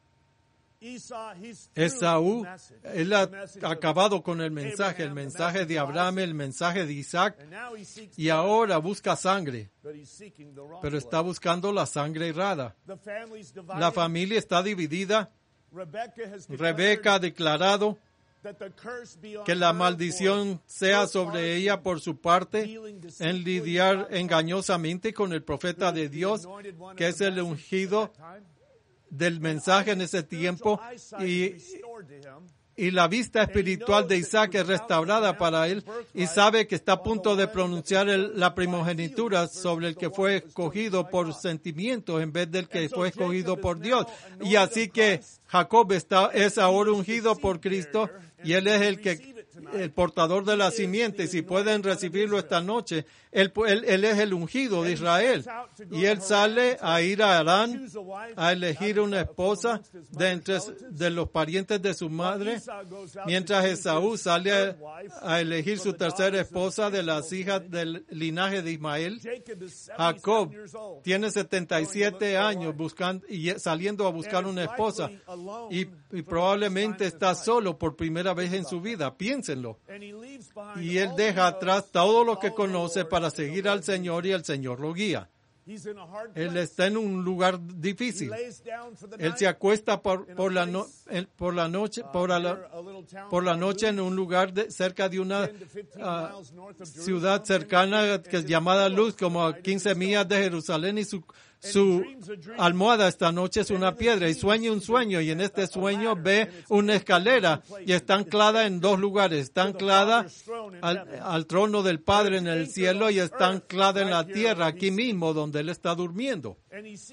Esaú, él ha acabado con el mensaje, el mensaje de Abraham, el mensaje de Isaac, y ahora busca sangre, pero está buscando la sangre errada. La familia está dividida. Rebeca ha declarado que la maldición sea sobre ella por su parte en lidiar engañosamente con el profeta de Dios, que es el ungido del mensaje en ese tiempo, y, y la vista espiritual de Isaac es restaurada para él y sabe que está a punto de pronunciar el, la primogenitura sobre el que fue escogido por sentimientos en vez del que fue escogido por Dios. Y así que Jacob está, es ahora ungido por Cristo y él es el que el portador de la simiente. Si pueden recibirlo esta noche, él, él, él es el ungido de Israel. Y él sale a ir a Harán a elegir una esposa de entre de los parientes de su madre, mientras Esaú sale a, a elegir su tercera esposa de las hijas del linaje de Ismael. Jacob tiene setenta y siete años buscando y saliendo a buscar una esposa y, y probablemente está solo por primera vez en su vida. Piénsenlo. Y él deja atrás todo lo que conoce para seguir al Señor y el Señor lo guía. Él está en un lugar difícil. Él se acuesta por, por, la, no, por la noche por la, por la noche en un lugar de, cerca de una uh, ciudad cercana que es llamada Luz, como a quince millas de Jerusalén, y su Su almohada esta noche es una piedra y sueña un sueño, y en este sueño ve una escalera y está anclada en dos lugares. Está anclada al, al trono del Padre en el cielo y está anclada en la tierra, aquí mismo donde él está durmiendo.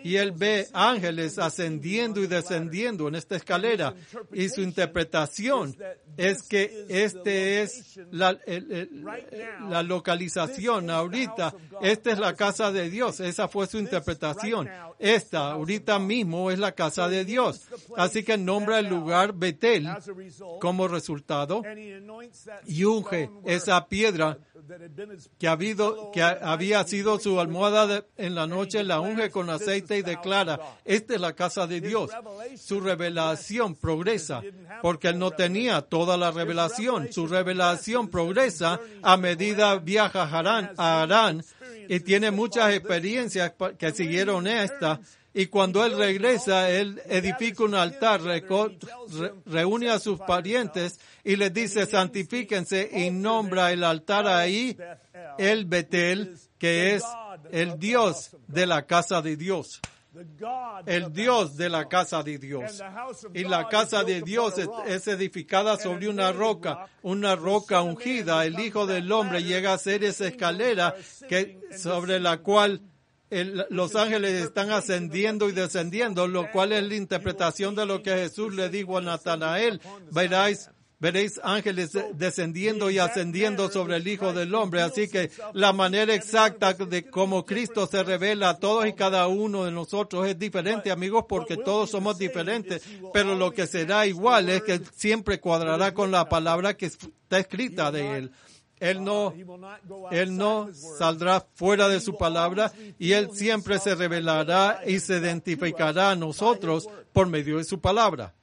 y él ve ángeles ascendiendo y descendiendo en esta escalera. Y su interpretación es que este es la, el, el, la localización ahorita. Esta es la casa de Dios. Esa fue su interpretación. Esta ahorita mismo es la casa de Dios. Así que nombra el lugar Betel como resultado y unge esa piedra que, ha habido, que ha, había sido su almohada de, en la noche, la unge con aceite y declara, esta es la casa de Dios. Su revelación progresa porque él no tenía toda la revelación. Su revelación progresa a medida viaja a Harán, a Harán y tiene muchas experiencias que siguieron esta. Y cuando él regresa, él edifica un altar, reco- re- reúne a sus parientes y les dice, santifíquense, y nombra el altar ahí, el Betel, que es el Dios de la casa de Dios. El Dios de la casa de Dios. Y la casa de Dios es, es edificada sobre una roca, una roca ungida. El Hijo del Hombre llega a ser esa escalera que, sobre la cual El, los ángeles están ascendiendo y descendiendo, lo cual es la interpretación de lo que Jesús le dijo a Natanael. Veréis, veréis ángeles descendiendo y ascendiendo sobre el Hijo del Hombre. Así que la manera exacta de cómo Cristo se revela a todos y cada uno de nosotros es diferente, amigos, porque todos somos diferentes. Pero lo que será igual es que siempre cuadrará con la palabra que está escrita de Él. Él no, él no saldrá fuera de su palabra y Él siempre se revelará y se identificará a nosotros por medio de su palabra.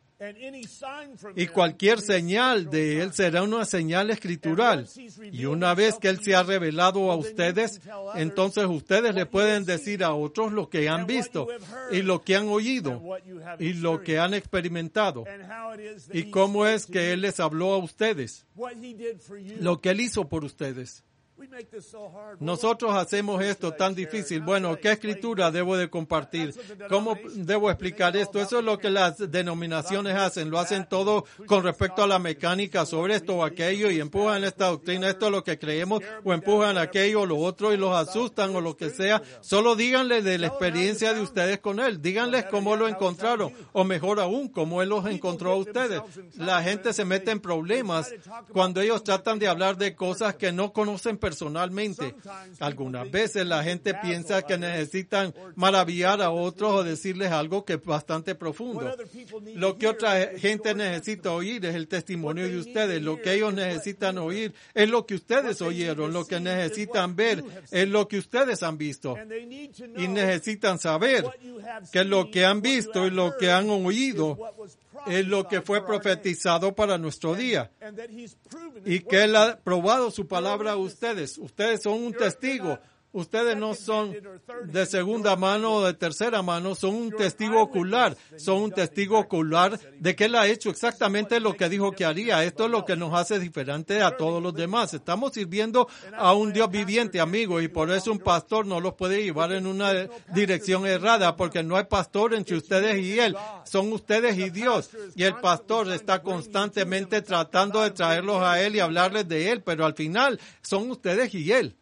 Y cualquier señal de Él será una señal escritural. Y una vez que Él se ha revelado a ustedes, entonces ustedes le pueden decir a otros lo que han visto y lo que han oído y lo que han experimentado. Y cómo es que Él les habló a ustedes, lo que Él hizo por ustedes. Nosotros hacemos esto tan difícil. Bueno, ¿qué escritura debo de compartir? ¿Cómo debo explicar esto? Eso es lo que las denominaciones hacen. Lo hacen todo con respecto a la mecánica sobre esto o aquello y empujan esta doctrina. Esto es lo que creemos o empujan aquello o lo otro y los asustan o lo que sea. Solo díganle de la experiencia de ustedes con Él. Díganles cómo lo encontraron o mejor aún, cómo Él los encontró a ustedes. La gente se mete en problemas cuando ellos tratan de hablar de cosas que no conocen personalmente. Personalmente. Algunas veces la gente piensa que necesitan maravillar a otros o decirles algo que es bastante profundo. Lo que otra gente necesita oír es el testimonio de ustedes. Lo que ellos necesitan oír es lo que ustedes oyeron. Lo que necesitan ver es lo que ustedes han visto. Y necesitan saber que lo que han visto y lo que han oído es lo que fue profetizado para nuestro día y que Él ha probado su palabra a ustedes. Ustedes son un testigo. Ustedes no son de segunda mano o de tercera mano, son un testigo ocular, son un testigo ocular de que Él ha hecho exactamente lo que dijo que haría. Esto es lo que nos hace diferentes a todos los demás. Estamos sirviendo a un Dios viviente, amigos, y por eso un pastor no los puede llevar en una dirección errada, porque no hay pastor entre ustedes y Él, son ustedes y Dios. Y el pastor está constantemente tratando de traerlos a Él y hablarles de Él, pero al final son ustedes y Él.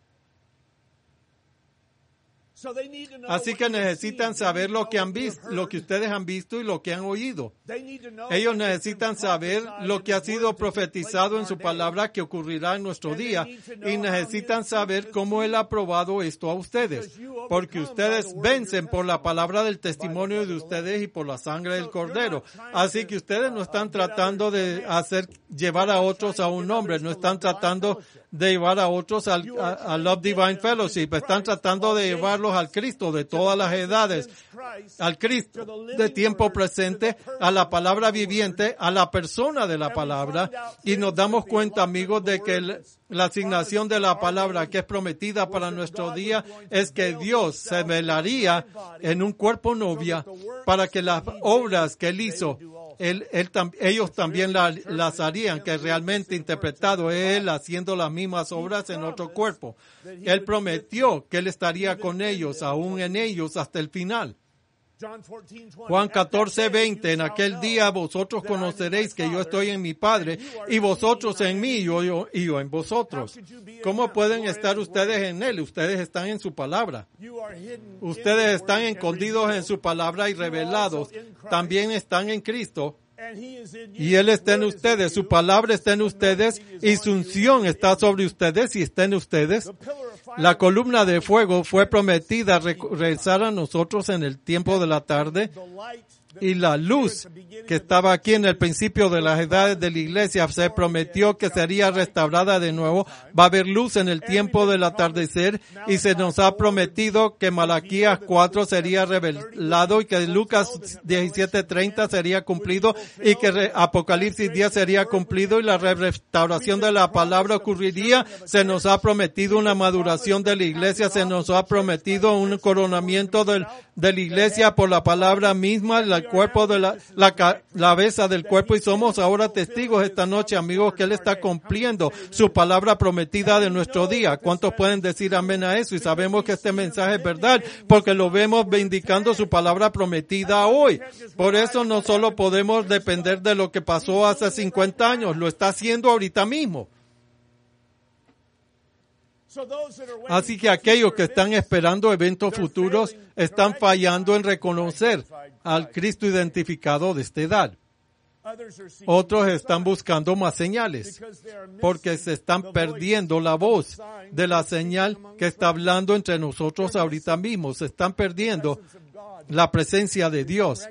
Así que necesitan saber lo que han visto, lo que ustedes han visto y lo que han oído. Ellos necesitan saber lo que ha sido profetizado en su palabra que ocurrirá en nuestro día y necesitan saber cómo Él ha probado esto a ustedes, porque ustedes vencen por la palabra del testimonio de ustedes y por la sangre del Cordero. Así que ustedes no están tratando de hacer llevar a otros a un hombre, no están tratando de llevar a otros al, a, a Love Divine Fellowship, están tratando de llevarlos al Cristo de todas las edades, al Cristo de tiempo presente, a la palabra viviente, a la persona de la palabra, y nos damos cuenta, amigos, de que el, la asignación de la palabra que es prometida para nuestro día es que Dios se velaría en un cuerpo novia para que las obras que Él hizo, Él, él, ellos también la, las harían, que realmente interpretado es Él haciendo las mismas obras en otro cuerpo. Él prometió que Él estaría con ellos, aún en ellos, hasta el final. Juan catorce, veinte, en aquel día vosotros conoceréis que yo estoy en mi Padre y vosotros en mí y yo, yo, y yo en vosotros. ¿Cómo pueden estar ustedes en Él? Ustedes están en su palabra. Ustedes están escondidos en su palabra y revelados. También están en Cristo. Y Él está en ustedes, su palabra está en ustedes y su unción está sobre ustedes y está en ustedes. La columna de fuego fue prometida a regresar a nosotros en el tiempo de la tarde y la luz que estaba aquí en el principio de las edades de la iglesia se prometió que sería restaurada de nuevo. Va a haber luz en el tiempo del atardecer y se nos ha prometido que Malaquías cuatro sería revelado y que Lucas diecisiete treinta sería cumplido y que Apocalipsis diez sería cumplido y la restauración de la palabra ocurriría. Se nos ha prometido una maduración de la iglesia, se nos ha prometido un coronamiento del, de la iglesia por la palabra misma, el cuerpo de la, la cabeza del cuerpo, y somos ahora testigos esta noche, amigos, que Él está cumpliendo su palabra prometida de nuestro día. ¿Cuántos pueden decir amén a eso? Y sabemos que este mensaje es verdad porque lo vemos vindicando su palabra prometida hoy. Por eso no solo podemos depender de lo que pasó hace cincuenta años, lo está haciendo ahorita mismo. Así que aquellos que están esperando eventos futuros están fallando en reconocer al Cristo identificado de esta edad. Otros están buscando más señales porque se están perdiendo la voz de la señal que está hablando entre nosotros ahorita mismo. Se están perdiendo la presencia de Dios.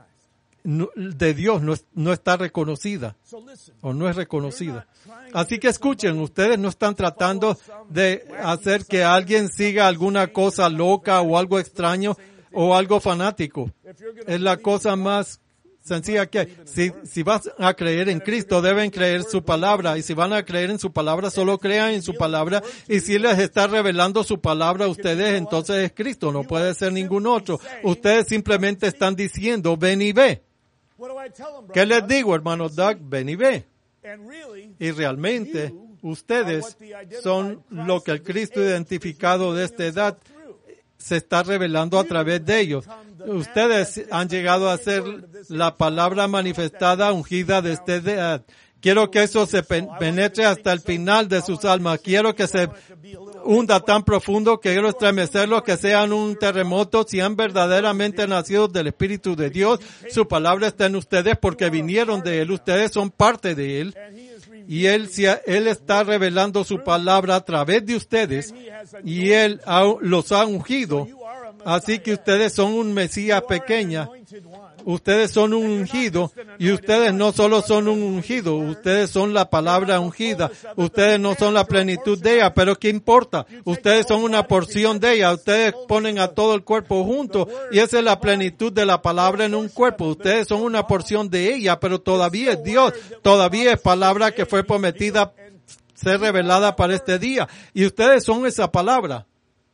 De Dios no, no está reconocida o no es reconocida. Así que escuchen, ustedes no están tratando de hacer que alguien siga alguna cosa loca o algo extraño o algo fanático. Es la cosa más sencilla que hay. Si, si vas a creer en Cristo, deben creer su palabra. Y si van a creer en su palabra, solo crean en su palabra. Y si les está revelando su palabra a ustedes, entonces es Cristo. No puede ser ningún otro. Ustedes simplemente están diciendo, ven y ve. ¿Qué les digo, hermano Doug? Ven y ve. Y realmente, ustedes son lo que el Cristo identificado de esta edad se está revelando a través de ellos. Ustedes han llegado a ser la palabra manifestada, ungida de esta edad. Quiero que eso se penetre hasta el final de sus almas. Quiero que se hunda tan profundo que quiero estremecerlos, que sean un terremoto, sean verdaderamente nacidos del Espíritu de Dios. Su palabra está en ustedes porque vinieron de Él. Ustedes son parte de Él. Y Él, él está revelando su palabra a través de ustedes. Y Él ha, los ha ungido. Así que ustedes son un Mesías pequeña. Ustedes son un ungido, y ustedes no solo son un ungido, ustedes son la palabra ungida. Ustedes no son la plenitud de ella, pero ¿qué importa? Ustedes son una porción de ella. Ustedes ponen a todo el cuerpo junto, y esa es la plenitud de la palabra en un cuerpo. Ustedes son una porción de ella, pero todavía es Dios. Todavía es palabra que fue prometida ser revelada para este día. Y ustedes son esa palabra.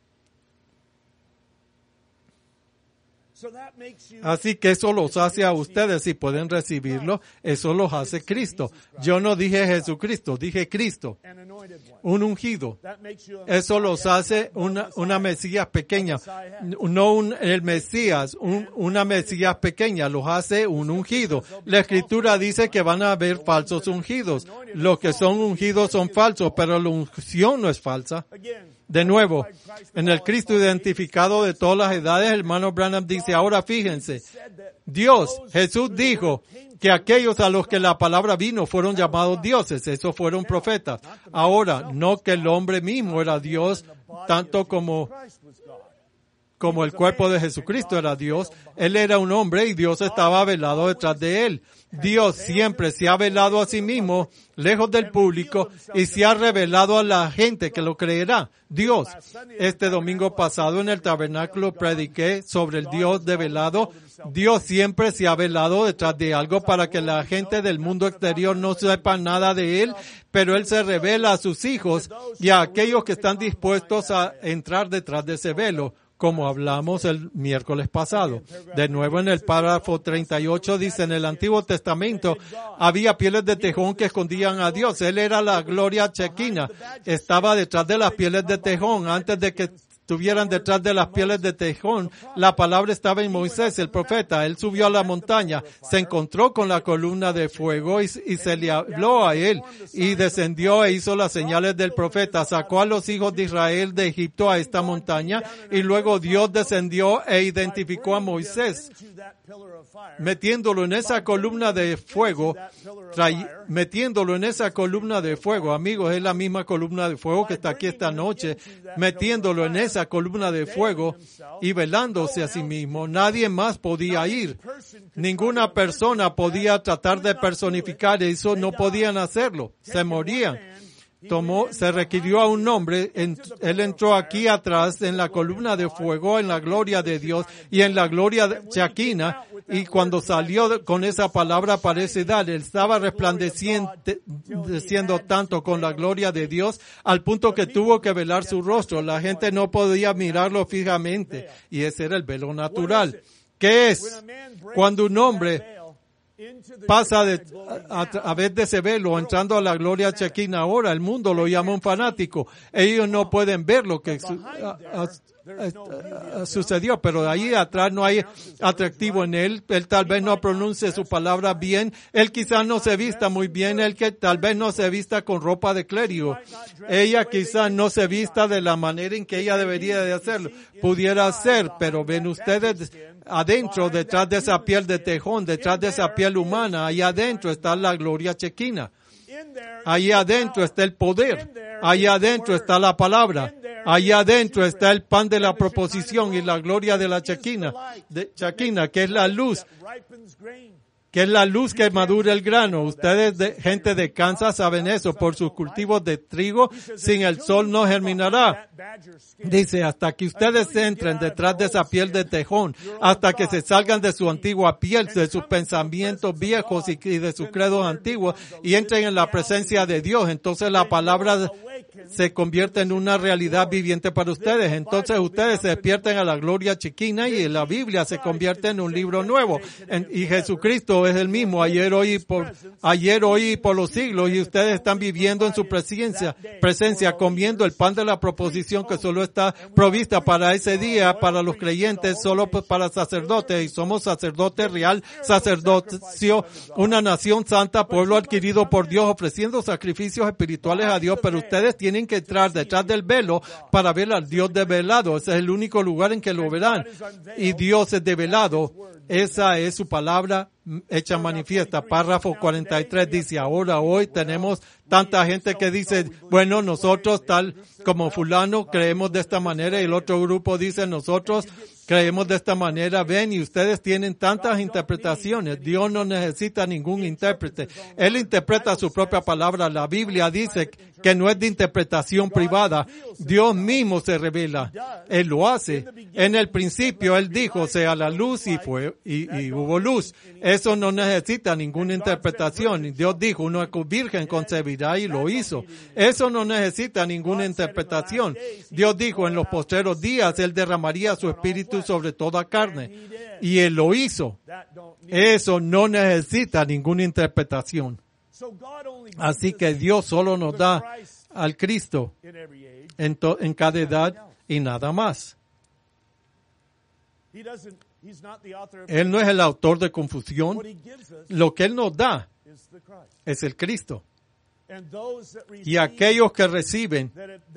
Así que eso los hace a ustedes, si pueden recibirlo, eso los hace Cristo. Yo no dije Jesucristo, dije Cristo, un ungido. Eso los hace una, una Mesías pequeña, no un, el Mesías, un, una Mesías pequeña, los hace un ungido. La Escritura dice que van a haber falsos ungidos. Los que son ungidos son falsos, pero la unción no es falsa. De nuevo, en el Cristo identificado de todas las edades, el hermano Branham dice, ahora fíjense, Dios, Jesús dijo que aquellos a los que la palabra vino fueron llamados dioses, esos fueron profetas. Ahora, no que el hombre mismo era Dios, tanto como, como el cuerpo de Jesucristo era Dios. Él era un hombre y Dios estaba velado detrás de él. Dios siempre se ha velado a sí mismo, lejos del público, y se ha revelado a la gente que lo creerá. Dios, este domingo pasado en el tabernáculo prediqué sobre el Dios develado. Dios siempre se ha velado detrás de algo para que la gente del mundo exterior no sepa nada de Él, pero Él se revela a sus hijos y a aquellos que están dispuestos a entrar detrás de ese velo, como hablamos el miércoles pasado. De nuevo en el párrafo treinta y ocho dice, en el Antiguo Testamento había pieles de tejón que escondían a Dios. Él era la gloria chequina. Estaba detrás de las pieles de tejón antes de que estuvieran detrás de las pieles de tejón. La palabra estaba en Moisés, el profeta. Él subió a la montaña, se encontró con la columna de fuego y, y se le habló a él y descendió e hizo las señales del profeta. Sacó a los hijos de Israel de Egipto a esta montaña y luego Dios descendió e identificó a Moisés, metiéndolo en esa columna de fuego, tray, metiéndolo en esa columna de fuego. Amigos, es la misma columna de fuego que está aquí esta noche, metiéndolo en esa columna de fuego y velándose a sí mismo. Nadie más podía ir. Ninguna persona podía tratar de personificar eso, no podían hacerlo. Se morían. Tomó, se requirió a un hombre, en, él entró aquí atrás en la columna de fuego, en la gloria de Dios y en la gloria de Shekinah, y cuando salió de, con esa palabra parece dar, él estaba resplandeciendo tanto con la gloria de Dios al punto que tuvo que velar su rostro. La gente no podía mirarlo fijamente y ese era el velo natural. ¿Qué es? Cuando un hombre pasa de, a, a través de ese velo, entrando a la gloria Shekinah. Ahora el mundo lo llama un fanático. Ellos no pueden ver lo que su, a, a, a, a, sucedió, pero de ahí atrás no hay atractivo en él. Él tal vez no pronuncie su palabra bien. Él quizás no se vista muy bien. Él que tal vez no se vista con ropa de clérigo. Ella quizás no se vista de la manera en que ella debería de hacerlo. Pudiera ser, pero ven ustedes, adentro, detrás de esa piel de tejón, detrás de esa piel humana, ahí adentro está la gloria Shekinah. Ahí adentro está el poder. Ahí adentro está la palabra. Ahí adentro está el pan de la proposición y la gloria de la Shekinah, de Shekinah, que es la luz, que es la luz que madura el grano. Ustedes, de, gente de Kansas, saben eso. Por sus cultivos de trigo, sin el sol no germinará. Dice, hasta que ustedes entren detrás de esa piel de tejón, hasta que se salgan de su antigua piel, de sus pensamientos viejos y, y de sus credos antiguos, y entren en la presencia de Dios. Entonces la palabra se convierte en una realidad viviente para ustedes. Entonces ustedes se despiertan a la gloria Shekinah y la Biblia se convierte en un libro nuevo. En, y Jesucristo es el mismo ayer, hoy y por, ayer, hoy y por los siglos, y ustedes están viviendo en su presencia, presencia, comiendo el pan de la proposición que solo está provista para ese día, para los creyentes, solo para sacerdotes, y somos sacerdote real, sacerdocio, una nación santa, pueblo adquirido por Dios, ofreciendo sacrificios espirituales a Dios, pero ustedes tienen que entrar detrás del velo para ver al Dios develado. Ese es el único lugar en que lo verán. Y Dios es develado. Esa es su palabra hecha manifiesta. Párrafo cuarenta y tres dice, ahora hoy tenemos tanta gente que dice, bueno, nosotros tal como fulano creemos de esta manera, y el otro grupo dice, nosotros creemos de esta manera. Ven, y ustedes tienen tantas interpretaciones. Dios no necesita ningún intérprete. Él interpreta su propia palabra. La Biblia dice que no es de interpretación privada. Dios mismo se revela. Él lo hace. En el principio Él dijo, sea la luz, y fue, y, y hubo luz. Eso no necesita ninguna interpretación. Dios dijo, una virgen concebirá, y lo hizo. Eso no necesita ninguna interpretación. Dios dijo, en los postreros días Él derramaría su espíritu sobre toda carne. Y Él lo hizo. Eso no necesita ninguna interpretación. Así que Dios solo nos da al Cristo en, to, en cada edad y nada más. Él no es el autor de confusión. Lo que Él nos da es el Cristo. Y aquellos que reciben,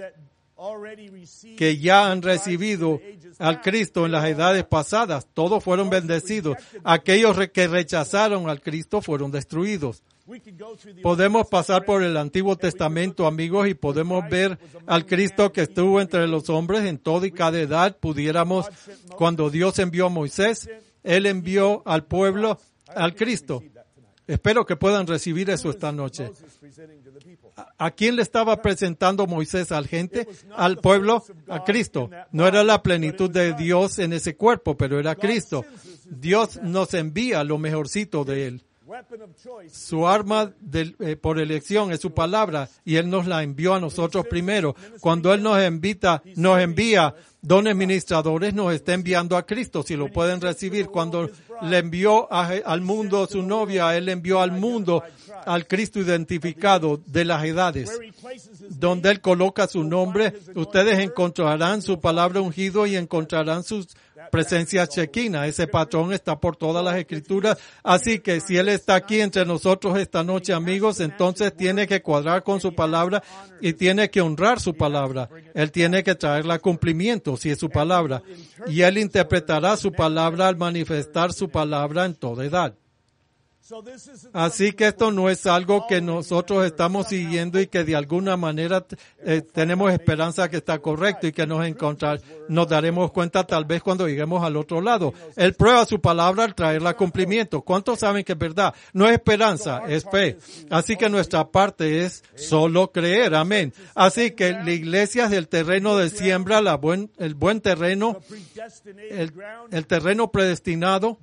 que ya han recibido al Cristo en las edades pasadas, todos fueron bendecidos. Aquellos que rechazaron al Cristo fueron destruidos. Podemos pasar por el Antiguo Testamento, amigos, y podemos ver al Cristo que estuvo entre los hombres en toda y cada edad. Pudiéramos, cuando Dios envió a Moisés, Él envió al pueblo al Cristo. Espero que puedan recibir eso esta noche. ¿A quién le estaba presentando Moisés? ¿Al gente? ¿Al pueblo? A Cristo. No era la plenitud de Dios en ese cuerpo, pero era Cristo. Dios nos envía lo mejorcito de Él. Su arma de, eh, por elección es su palabra y Él nos la envió a nosotros primero. Cuando Él nos invita, nos envía dones ministradores, nos está enviando a Cristo, si lo pueden recibir. Cuando le envió a, al mundo su novia, Él envió al mundo al Cristo identificado de las edades. Donde Él coloca su nombre, ustedes encontrarán su palabra ungido y encontrarán sus presencia chequina. Ese patrón está por todas las escrituras. Así que si Él está aquí entre nosotros esta noche, amigos, entonces tiene que cuadrar con su palabra y tiene que honrar su palabra. Él tiene que traerla a cumplimiento, si es su palabra. Y Él interpretará su palabra al manifestar su palabra en toda edad. Así que esto no es algo que nosotros estamos siguiendo y que de alguna manera eh, tenemos esperanza que está correcto y que nos encontrar, nos daremos cuenta tal vez cuando lleguemos al otro lado. Él prueba su palabra al traerla a cumplimiento. ¿Cuántos saben que es verdad? No es esperanza, es fe. Así que nuestra parte es solo creer. Amén. Así que la iglesia es el terreno de siembra, la buen, el buen terreno, el, el terreno predestinado,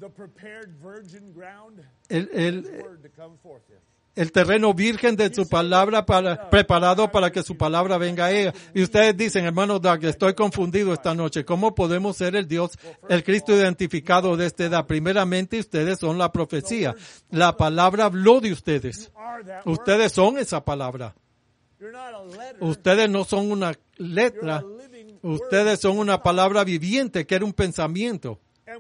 El, el, el terreno virgen de su palabra para, preparado para que su palabra venga a ella. Y ustedes dicen, hermano Doug, estoy confundido esta noche. ¿Cómo podemos ser el Dios, el Cristo identificado de esta edad? Primeramente, ustedes son la profecía. La palabra habló de ustedes. Ustedes son esa palabra. Ustedes no son una letra. Ustedes son una palabra viviente que era un pensamiento.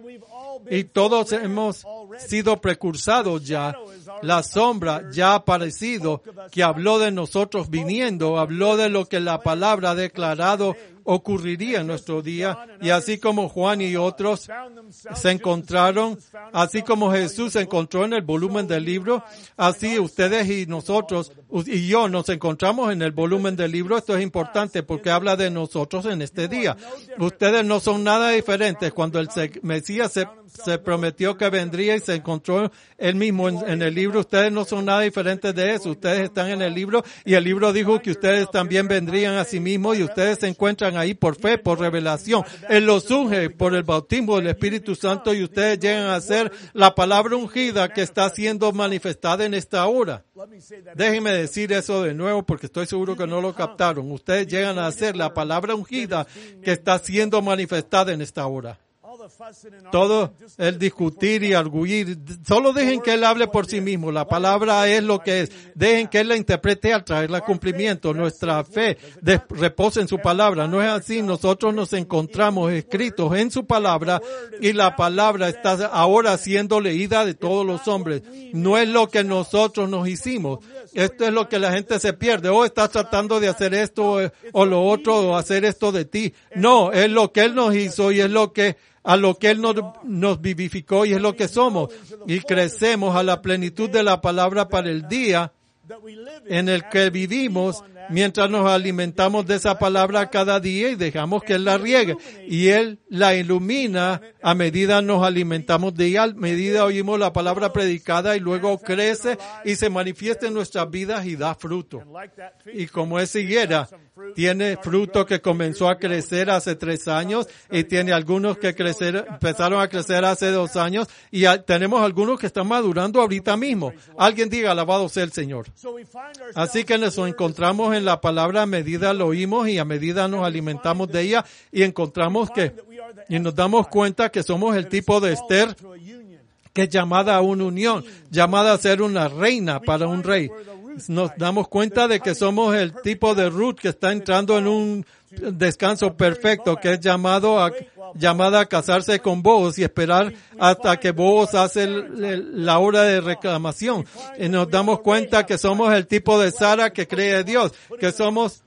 Y todos hemos sido precursados ya. La sombra ya ha aparecido, que habló de nosotros viniendo, habló de lo que la palabra ha declarado ocurriría en nuestro día. Y así como Juan y otros se encontraron, así como Jesús se encontró en el volumen del libro, así ustedes y nosotros y yo nos encontramos en el volumen del libro. Esto es importante porque habla de nosotros en este día. Ustedes no son nada diferentes. Cuando el Mesías se, se prometió que vendría y se encontró él mismo en, en el libro, ustedes no son nada diferentes de eso. Ustedes están en el libro y el libro dijo que ustedes también vendrían a sí mismos y ustedes se encuentran ahí por fe, por revelación. Él los unge por el bautismo del Espíritu Santo y ustedes llegan a ser la palabra ungida que está siendo manifestada en esta hora. Déjenme decir eso de nuevo porque estoy seguro que no lo captaron. Ustedes llegan a ser la palabra ungida que está siendo manifestada en esta hora. Todo el discutir y arguir, solo dejen que Él hable por sí mismo. La palabra es lo que es. Dejen que Él la interprete al traerla a cumplimiento. Nuestra fe de, reposa en su palabra. No es así. Nosotros nos encontramos escritos en su palabra y la palabra está ahora siendo leída de todos los hombres. No es lo que nosotros nos hicimos. Esto es lo que la gente se pierde. O estás tratando de hacer esto o lo otro o hacer esto de ti. No, es lo que Él nos hizo y es lo que a lo que Él nos, nos vivificó y es lo que somos. Y crecemos a la plenitud de la palabra para el día en el que vivimos mientras nos alimentamos de esa palabra cada día y dejamos que Él la riegue. Y Él la ilumina a medida nos alimentamos de ella, a medida oímos la palabra predicada y luego crece y se manifiesta en nuestras vidas y da fruto. Y como esa higuera tiene fruto que comenzó a crecer hace tres años y tiene algunos que crecer, empezaron a crecer hace dos años y tenemos algunos que están madurando ahorita mismo. Alguien diga, alabado sea el Señor. Así que nos encontramos en la palabra a medida lo oímos y a medida nos alimentamos de ella y encontramos que, y nos damos cuenta que somos el tipo de Esther que es llamada a una unión, llamada a ser una reina para un rey. Nos damos cuenta de que somos el tipo de Ruth que está entrando en un descanso perfecto, que es llamado a, llamada a casarse con Boaz y esperar hasta que Boaz hace el, el, la hora de reclamación. Y nos damos cuenta que somos el tipo de Sara que cree en Dios, que somos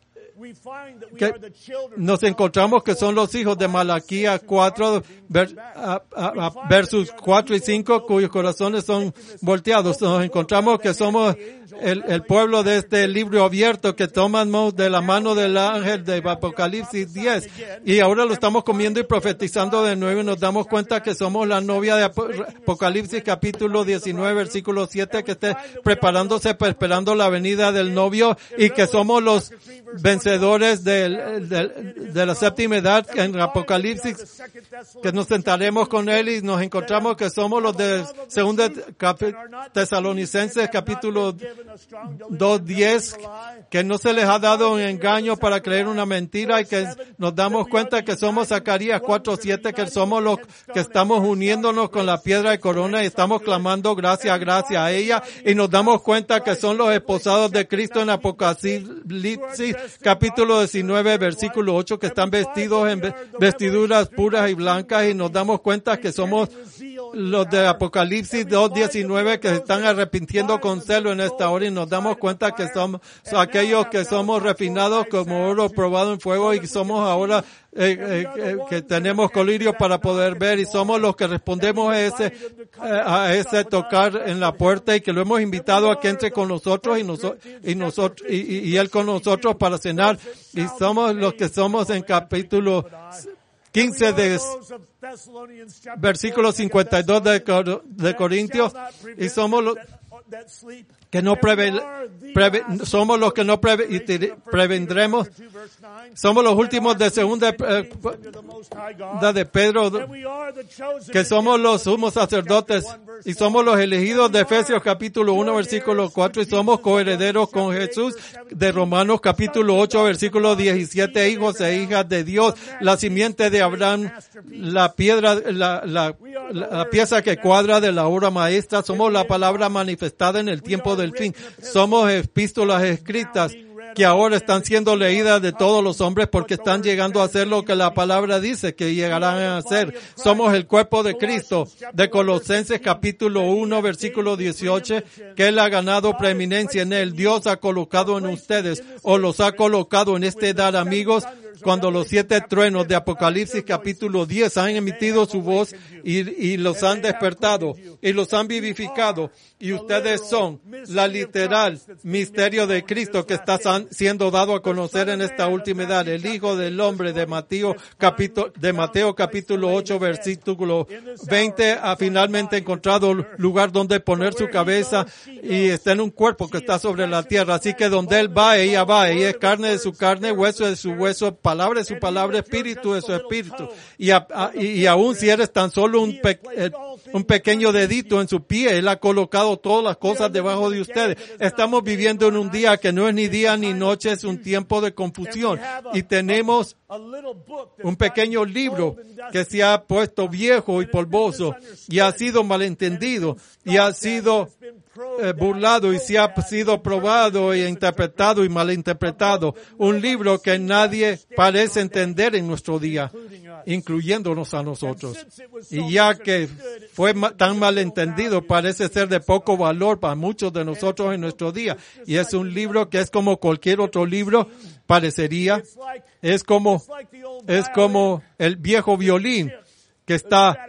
que nos encontramos que son los hijos de Malaquías cuatro ver, a, a, a, versus cuatro y cinco cuyos corazones son volteados. Nos encontramos que somos el, el pueblo de este libro abierto que tomamos de la mano del ángel de Apocalipsis diez y ahora lo estamos comiendo y profetizando de nuevo y nos damos cuenta que somos la novia de Apocalipsis capítulo diecinueve versículo siete que esté preparándose esperando la venida del novio y que somos los vencedores vencedores de, de, de la séptima edad en Apocalipsis, que nos sentaremos con él y nos encontramos que somos los de segunda Tesalonicenses capítulo dos diez, que no se les ha dado un engaño para creer una mentira, y que nos damos cuenta que somos Zacarías cuatro siete, que somos los que estamos uniéndonos con la piedra de corona y estamos clamando gracias, gracias a ella, y nos damos cuenta que son los esposados de Cristo en Apocalipsis capítulo diecinueve versículo ocho, que están vestidos en vestiduras puras y blancas, y nos damos cuenta que somos los de Apocalipsis dos diecinueve que se están arrepintiendo con celo en esta hora, y nos damos cuenta que somos aquellos que somos refinados como oro probado en fuego, y somos ahora Eh, eh, eh, que tenemos colirio para poder ver, y somos los que respondemos a ese eh, a ese tocar en la puerta, y que lo hemos invitado a que entre con nosotros y nosotros y nosotros y, y, y él con nosotros para cenar, y somos los que somos en capítulo quince de versículo cincuenta y dos de, de Corintios, y somos los que no preve, preve, somos los que no preve, y prevendremos, somos los últimos de segunda eh, de Pedro, que somos los sumos sacerdotes, y somos los elegidos de Efesios capítulo uno versículo cuatro, y somos coherederos con Jesús de Romanos capítulo ocho versículo diecisiete, hijos e hijas de Dios, la simiente de Abraham, la piedra, la, la, la, la pieza que cuadra de la obra maestra, somos la palabra manifestada en el tiempo del fin, somos epístolas escritas que ahora están siendo leídas de todos los hombres, porque están llegando a hacer lo que la palabra dice que llegarán a hacer. Somos el cuerpo de Cristo, de Colosenses capítulo uno versículo dieciocho, que Él ha ganado preeminencia en Él. Dios ha colocado en ustedes, o los ha colocado en esta edad, amigos, cuando los siete truenos de Apocalipsis capítulo diez han emitido su voz y, y los han despertado y los han vivificado, y ustedes son la literal misterio de Cristo que está siendo dado a conocer en esta última edad, el Hijo del Hombre de Mateo capítulo, de Mateo capítulo ocho versículo veinte, ha finalmente encontrado lugar donde poner su cabeza y está en un cuerpo que está sobre la tierra, así que donde Él va, ella va, ella es carne de su carne, hueso de su hueso, palabra de su palabra, espíritu de su espíritu, y, a, a, y, y aún si eres tan solo un, pe, eh, un pequeño dedito en su pie, Él ha colocado todas las cosas debajo de ustedes. Estamos viviendo en un día que no es ni día ni noche, es un tiempo de confusión, y tenemos un pequeño libro que se ha puesto viejo y polvoso y ha sido malentendido y ha sido eh, burlado y se ha sido probado e interpretado y malinterpretado. Un libro que nadie parece entender en nuestro día, incluyéndonos a nosotros. Y ya que fue tan malentendido, parece ser de poco valor para muchos de nosotros en nuestro día. Y es un libro que es como cualquier otro libro, parecería. Es como, es como el viejo violín que está,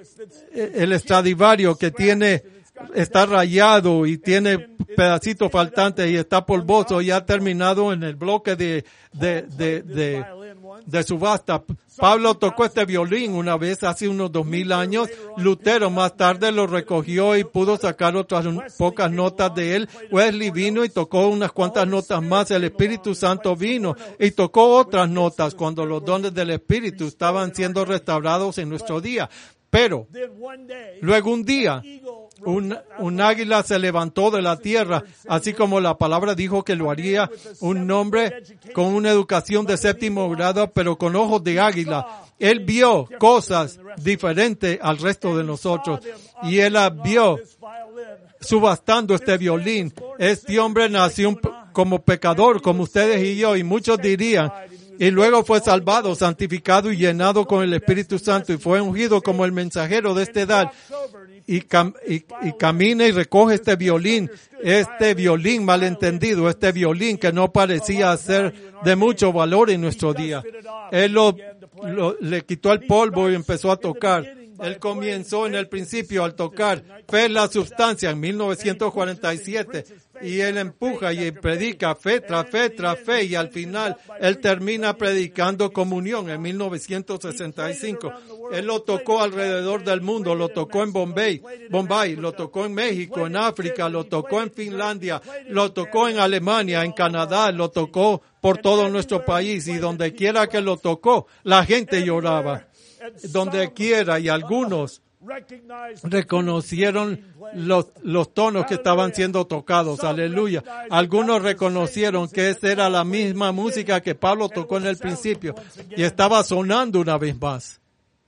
el Stradivario que tiene, está rayado y tiene pedacitos faltantes y está polvoso y ha terminado en el bloque de, de, de, de, de subasta. Pablo tocó este violín una vez hace unos dos mil años. Lutero más tarde lo recogió y pudo sacar otras pocas notas de él. Wesley vino y tocó unas cuantas notas más. El Espíritu Santo vino y tocó otras notas cuando los dones del Espíritu estaban siendo restaurados en nuestro día. Pero luego un día, un, un águila se levantó de la tierra, así como la palabra dijo que lo haría, un hombre con una educación de séptimo grado, pero con ojos de águila. Él vio cosas diferentes al resto de nosotros, y él vio subastando este violín. Este hombre nació un, como pecador, como ustedes y yo, y muchos dirían, y luego fue salvado, santificado y llenado con el Espíritu Santo, y fue ungido como el mensajero de esta edad. Y, cam, y, y camina y recoge este violín, este violín malentendido, este violín que no parecía ser de mucho valor en nuestro día. Él lo, lo, le quitó el polvo y empezó a tocar. Él comenzó en el principio al tocar Fe es la sustancia en mil novecientos cuarenta y siete y él empuja y predica fe tras fe tras fe y al final él termina predicando comunión en mil novecientos sesenta y cinco. Él lo tocó alrededor del mundo, lo tocó en Bombay, Bombay, lo tocó en México, en África, lo tocó en Finlandia, lo tocó en Alemania, en Canadá, lo tocó por todo nuestro país y donde quiera que lo tocó, la gente lloraba. Donde quiera y algunos reconocieron los, los tonos que estaban siendo tocados, aleluya. Algunos reconocieron que esa era la misma música que Pablo tocó en el principio y estaba sonando una vez más.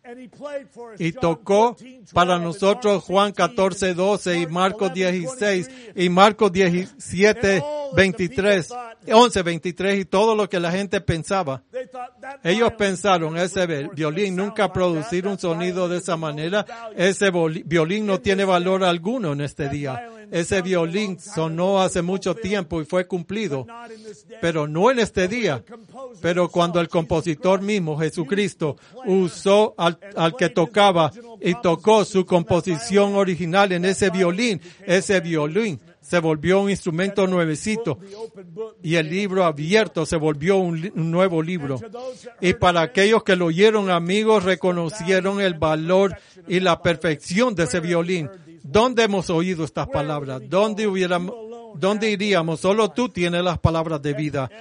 Y tocó para nosotros Juan catorce, doce y Marcos dieciséis y Marcos diecisiete, veintitrés, once, veintitrés y todo lo que la gente pensaba. Ellos pensaron, ese violín nunca producir un sonido de esa manera, ese violín no tiene valor alguno en este día. Ese violín sonó hace mucho tiempo y fue cumplido, pero no en este día. Pero cuando el compositor mismo, Jesucristo, usó al, al que tocaba y tocó su composición original en ese violín, ese violín se volvió un instrumento nuevecito y el libro abierto se volvió un, un nuevo libro. Y para aquellos que lo oyeron, amigos, reconocieron el valor y la perfección de ese violín. ¿Dónde hemos oído estas palabras? ¿Dónde hubiéramos, dónde iríamos? Solo tú tienes las palabras de vida.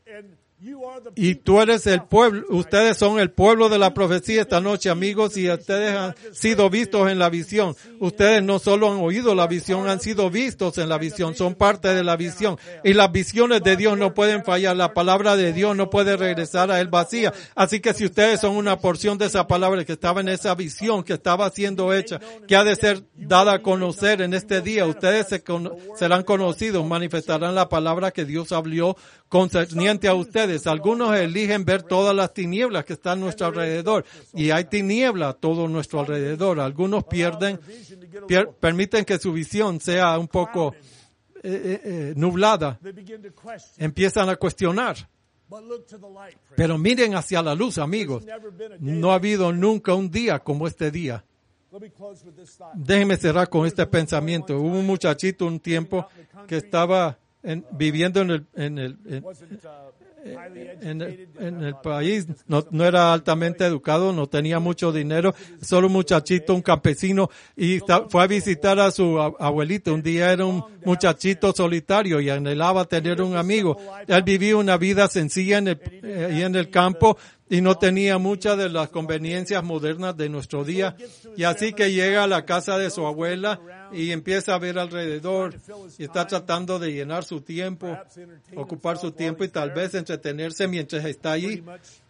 Y tú eres el pueblo, ustedes son el pueblo de la profecía esta noche, amigos, y ustedes han sido vistos en la visión. Ustedes no solo han oído la visión, han sido vistos en la visión, son parte de la visión. Y las visiones de Dios no pueden fallar, la palabra de Dios no puede regresar a él vacía. Así que si ustedes son una porción de esa palabra que estaba en esa visión, que estaba siendo hecha, que ha de ser dada a conocer en este día, ustedes se con, serán conocidos, manifestarán la palabra que Dios habló concerniente a ustedes. Algunos eligen ver todas las tinieblas que están a nuestro alrededor y hay tiniebla a todo nuestro alrededor. Algunos pierden, pier, permiten que su visión sea un poco eh, eh, nublada. Empiezan a cuestionar. Pero miren hacia la luz, amigos. No ha habido nunca un día como este día. Déjenme cerrar con este pensamiento. Hubo un muchachito un tiempo que estaba En, viviendo en el, en el, en, en el, en el país, no, no era altamente educado, no tenía mucho dinero, solo un muchachito, un campesino, y ta, fue a visitar a su abuelito. Un día era un muchachito solitario y anhelaba tener un amigo. Él vivía una vida sencilla en el, eh, en el campo, y no tenía muchas de las conveniencias modernas de nuestro día. Y así que llega a la casa de su abuela y empieza a ver alrededor y está tratando de llenar su tiempo, ocupar su tiempo y tal vez entretenerse mientras está allí.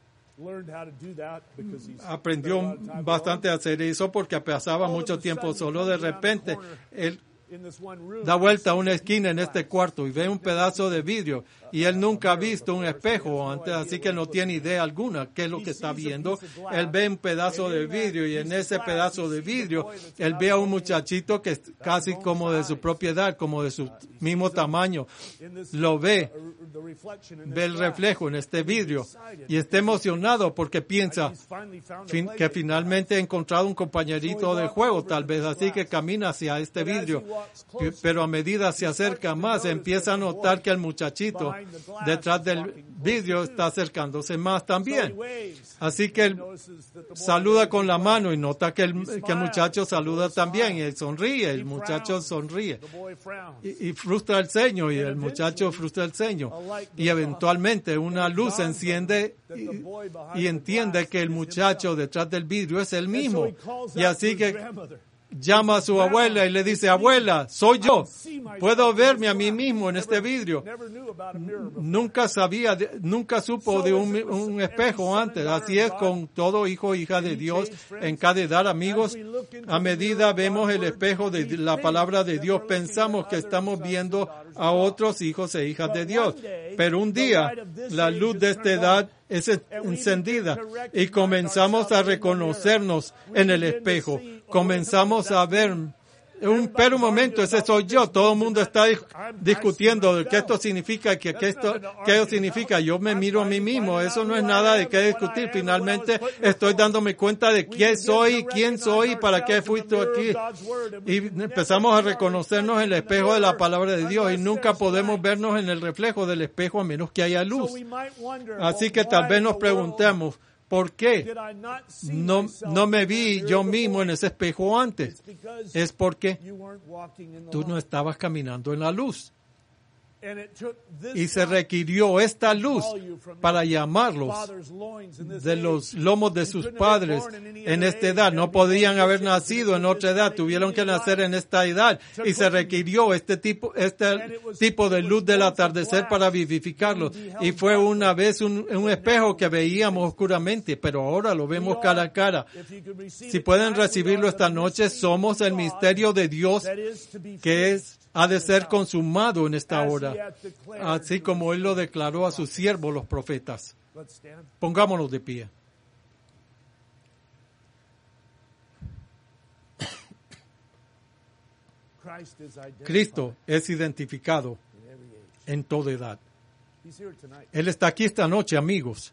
Aprendió bastante a hacer eso porque pasaba mucho tiempo solo. De repente, él da vuelta a una esquina en este cuarto y ve un pedazo de vidrio y él nunca ha visto un espejo antes, así que no tiene idea alguna qué es lo que está viendo. Él ve un pedazo de vidrio y en ese pedazo de vidrio él ve a un muchachito que es casi como de su propiedad, como de su mismo tamaño. Lo ve, ve el reflejo en este vidrio y está emocionado porque piensa fin, que finalmente ha encontrado un compañerito de juego, tal vez, así que camina hacia este vidrio. Pero a medida se acerca más, empieza a notar que el muchachito detrás del vidrio está acercándose más también. Así que él saluda con la mano y nota que el, que el muchacho saluda también y él sonríe, el muchacho sonríe y, y frustra el ceño y el muchacho frustra el ceño y eventualmente una luz se enciende y, y entiende que el muchacho detrás del vidrio es el mismo y así que llama a su abuela y le dice: abuela, soy yo. Puedo verme a mí mismo en este vidrio. Nunca sabía, nunca supo de un, un espejo antes. Así es con todo hijo o hija de Dios en cada edad, amigos. A medida vemos el espejo de la palabra de Dios, pensamos que estamos viendo a otros hijos e hijas de Dios. Pero un día, la luz de esta edad es encendida y comenzamos a reconocernos en el espejo. Comenzamos a ver un, pero un momento, ese soy yo. Todo el mundo está discutiendo de qué esto significa, que qué esto, qué esto significa. Yo me miro a mí mismo. Eso no es nada de qué discutir. Finalmente estoy dándome cuenta de quién soy, quién soy, para qué fui aquí. Y empezamos a reconocernos en el espejo de la palabra de Dios y nunca podemos vernos en el reflejo del espejo a menos que haya luz. Así que tal vez nos preguntemos, ¿por qué no, no me vi yo mismo en ese espejo antes? Es porque tú no estabas caminando en la luz. Y se requirió esta luz para llamarlos de los lomos de sus padres en esta edad. No podían haber nacido en otra edad, tuvieron que nacer en esta edad. Y se requirió este tipo, este tipo de luz del atardecer para vivificarlos. Y fue una vez un, un espejo que veíamos oscuramente, pero ahora lo vemos cara a cara. Si pueden recibirlo esta noche, somos el misterio de Dios que es ha de ser consumado en esta hora, así como Él lo declaró a sus siervos, los profetas. Pongámonos de pie. Cristo es identificado en toda edad. Él está aquí esta noche, amigos.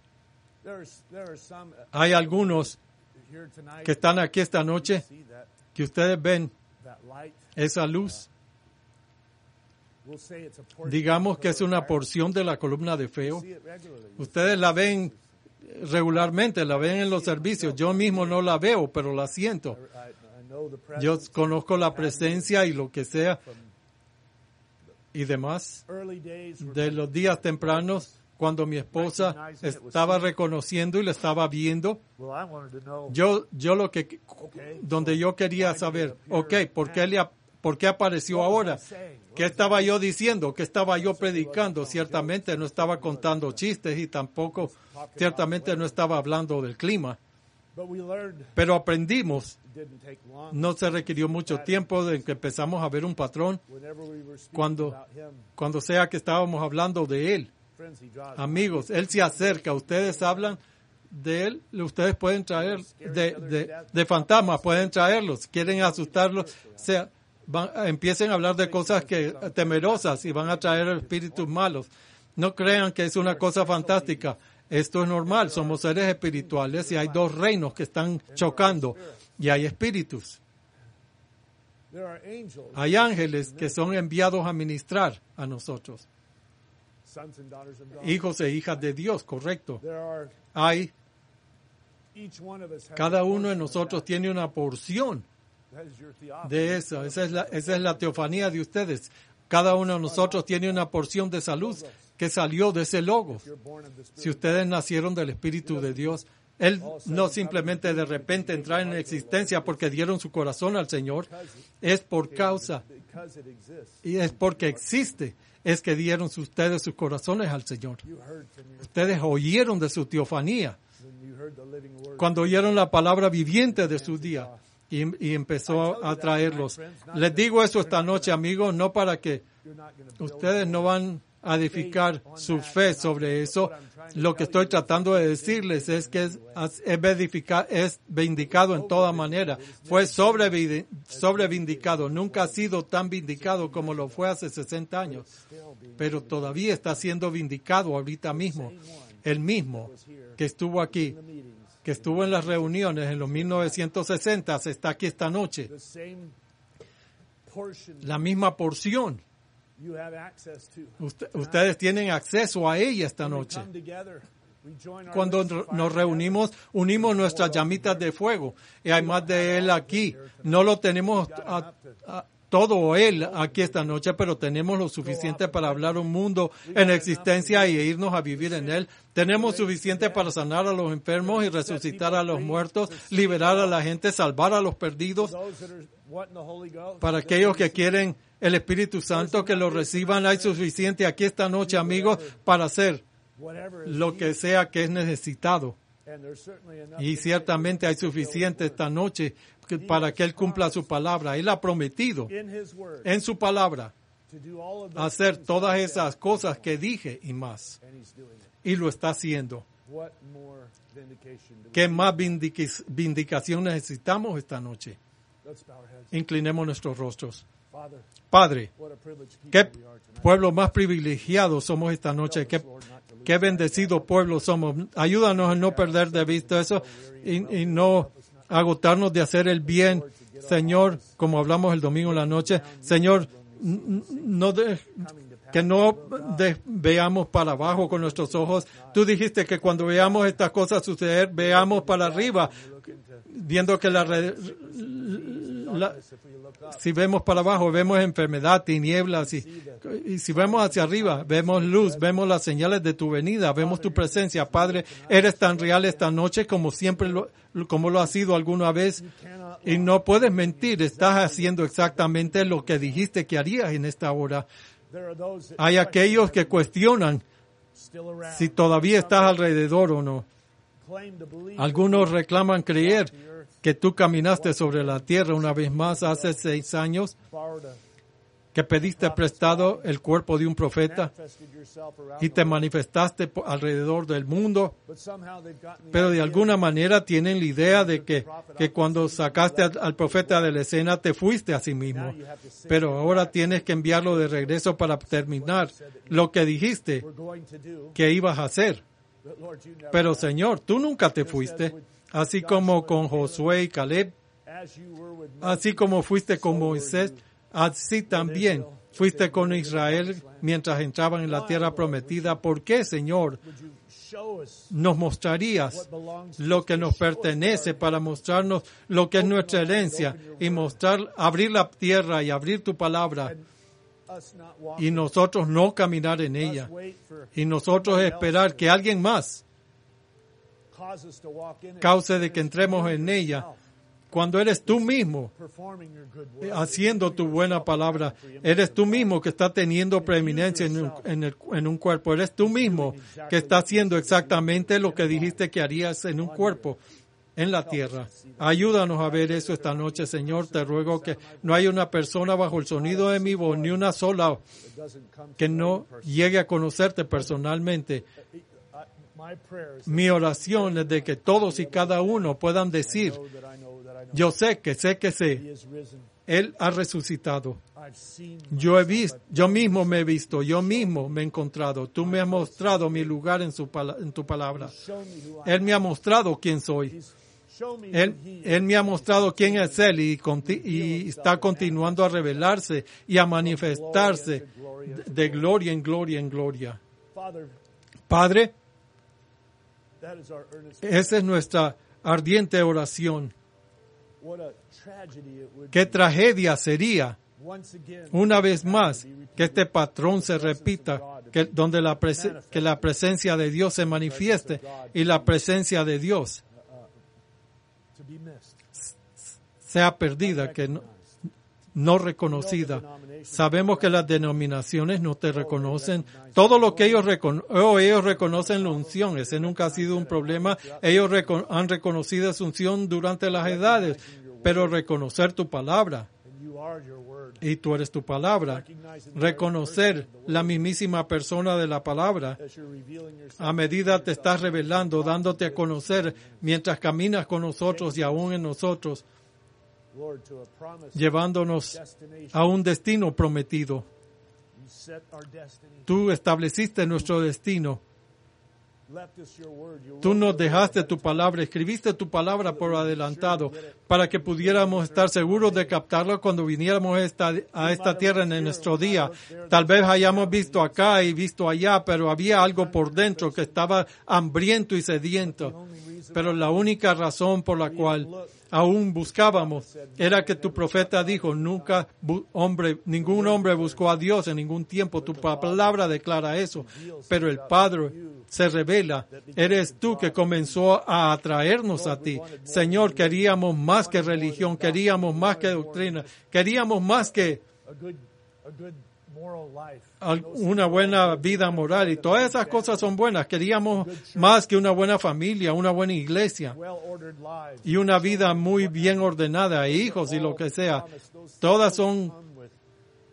Hay algunos que están aquí esta noche que ustedes ven esa luz. Digamos que es una porción de la columna de fuego. Ustedes la ven regularmente, la ven en los servicios. Yo mismo no la veo, pero la siento. Yo conozco la presencia y lo que sea y demás. De los días tempranos, cuando mi esposa estaba reconociendo y la estaba viendo, yo, yo lo que, donde yo quería saber, ok, ¿por qué le ¿Por qué apareció ahora? ¿Qué estaba yo diciendo? ¿Qué estaba yo predicando? Ciertamente no estaba contando chistes y tampoco, ciertamente no estaba hablando del clima. Pero aprendimos, no se requirió mucho tiempo de que empezamos a ver un patrón cuando, cuando sea que estábamos hablando de Él. Amigos, Él se acerca, ustedes hablan de Él, ustedes pueden traer, de, de, de fantasmas, pueden traerlos, quieren asustarlos, sea, Van, empiecen a hablar de cosas que temerosas y van a traer espíritus malos. No crean que es una cosa fantástica. Esto es normal. Somos seres espirituales y hay dos reinos que están chocando y hay espíritus. Hay ángeles que son enviados a ministrar a nosotros. Hijos e hijas de Dios, correcto. Hay, cada uno de nosotros tiene una porción de eso. Esa es la, esa es la teofanía de ustedes. Cada uno de nosotros tiene una porción de salud que salió de ese logo. Si ustedes nacieron del Espíritu de Dios, Él no simplemente de repente entra en existencia porque dieron su corazón al Señor, es por causa, y es porque existe, es que dieron ustedes sus corazones al Señor. Ustedes oyeron de su teofanía cuando oyeron la palabra viviente de su día. Y, y empezó a traerlos. Les digo eso esta noche, amigos, no para que ustedes no van a edificar su fe sobre eso. Lo que estoy tratando de decirles es que es, es, verifica, es vindicado en toda manera. Fue sobre, sobrevindicado. Nunca ha sido tan vindicado como lo fue hace sesenta años. Pero todavía está siendo vindicado ahorita mismo. El mismo que estuvo aquí, que estuvo en las reuniones en los mil novecientos sesenta, está aquí esta noche. La misma porción. Usted, ustedes tienen acceso a ella esta noche. Cuando nos reunimos, unimos nuestras llamitas de fuego. Y hay más de Él aquí. No lo tenemos a, a, todo Él aquí esta noche, pero tenemos lo suficiente para hablar un mundo en existencia y irnos a vivir en Él. Tenemos suficiente para sanar a los enfermos y resucitar a los muertos, liberar a la gente, salvar a los perdidos. Para aquellos que quieren el Espíritu Santo, que lo reciban, hay suficiente aquí esta noche, amigos, para hacer lo que sea que es necesitado. Y ciertamente hay suficiente esta noche para que Él cumpla su palabra. Él ha prometido en su palabra hacer todas esas cosas que dije y más. Y lo está haciendo. ¿Qué más vindicación necesitamos esta noche? Inclinemos nuestros rostros. Padre, qué pueblo más privilegiado somos esta noche. Qué, qué bendecido pueblo somos. Ayúdanos a no perder de vista eso y, y no agotarnos de hacer el bien. Señor, como hablamos el domingo en la noche, Señor, no de, que no de, veamos para abajo con nuestros ojos. Tú dijiste que cuando veamos estas cosas suceder, veamos para arriba, viendo que la, la si vemos para abajo, vemos enfermedad, tinieblas, y, y si vemos hacia arriba, vemos luz, vemos las señales de tu venida, vemos tu presencia. Padre, eres tan real esta noche como siempre lo, como lo has sido alguna vez, y no puedes mentir, estás haciendo exactamente lo que dijiste que harías en esta hora. Hay aquellos que cuestionan si todavía estás alrededor o no. Algunos reclaman creer que tú caminaste sobre la tierra una vez más hace seis años, que pediste prestado el cuerpo de un profeta y te manifestaste alrededor del mundo, pero de alguna manera tienen la idea de que, que cuando sacaste al, al profeta de la escena te fuiste a sí mismo, pero ahora tienes que enviarlo de regreso para terminar lo que dijiste que ibas a hacer. Pero Señor, tú nunca te fuiste, así como con Josué y Caleb, así como fuiste con Moisés, así también fuiste con Israel mientras entraban en la tierra prometida. ¿Por qué, Señor, nos mostrarías lo que nos pertenece para mostrarnos lo que es nuestra herencia y mostrar, abrir la tierra y abrir tu palabra y nosotros no caminar en ella y nosotros esperar que alguien más cause de que entremos en ella? Cuando eres tú mismo haciendo tu buena palabra, eres tú mismo que está teniendo preeminencia en un, en, el, en un cuerpo, eres tú mismo que está haciendo exactamente lo que dijiste que harías en un cuerpo en la tierra. Ayúdanos a ver eso esta noche, Señor. Te ruego que no haya una persona bajo el sonido de mi voz, ni una sola, que no llegue a conocerte personalmente. Mi oración es de que todos y cada uno puedan decir: yo sé que sé que sé, Él ha resucitado. Yo he visto, yo mismo me he visto, yo mismo me he encontrado. Tú me has mostrado mi lugar en, su, en tu palabra. Él me ha mostrado quién soy. Él, él me ha mostrado quién es Él y, y está continuando a revelarse y a manifestarse de, de gloria en gloria en gloria. Padre, esa es nuestra ardiente oración. Qué tragedia sería, una vez más, que este patrón se repita, que donde la prese- que la presencia de Dios se manifieste y la presencia de Dios sea perdida, que no, no reconocida. Sabemos que las denominaciones no te reconocen. Todo lo que ellos, recono- oh, ellos reconocen la unción, ese nunca ha sido un problema. Ellos reco- han reconocido su unción durante las edades, pero reconocer tu palabra, y tú eres tu palabra, reconocer la mismísima persona de la palabra, a medida te estás revelando, dándote a conocer mientras caminas con nosotros y aún en nosotros, llevándonos a un destino prometido. Tú estableciste nuestro destino. Tú nos dejaste tu palabra, escribiste tu palabra por adelantado para que pudiéramos estar seguros de captarla cuando viniéramos a esta, a esta tierra en nuestro día. Tal vez hayamos visto acá y visto allá, pero había algo por dentro que estaba hambriento y sediento. Pero la única razón por la cual aún buscábamos era que tu profeta dijo: nunca hombre, ningún hombre buscó a Dios en ningún tiempo. Tu palabra declara eso, pero el Padre se revela. Eres tú que comenzó a atraernos a ti. Señor, queríamos más que religión, queríamos más que doctrina, queríamos más que una buena vida moral, y todas esas cosas son buenas. Queríamos más que una buena familia, una buena iglesia y una vida muy bien ordenada, e hijos y lo que sea. Todas son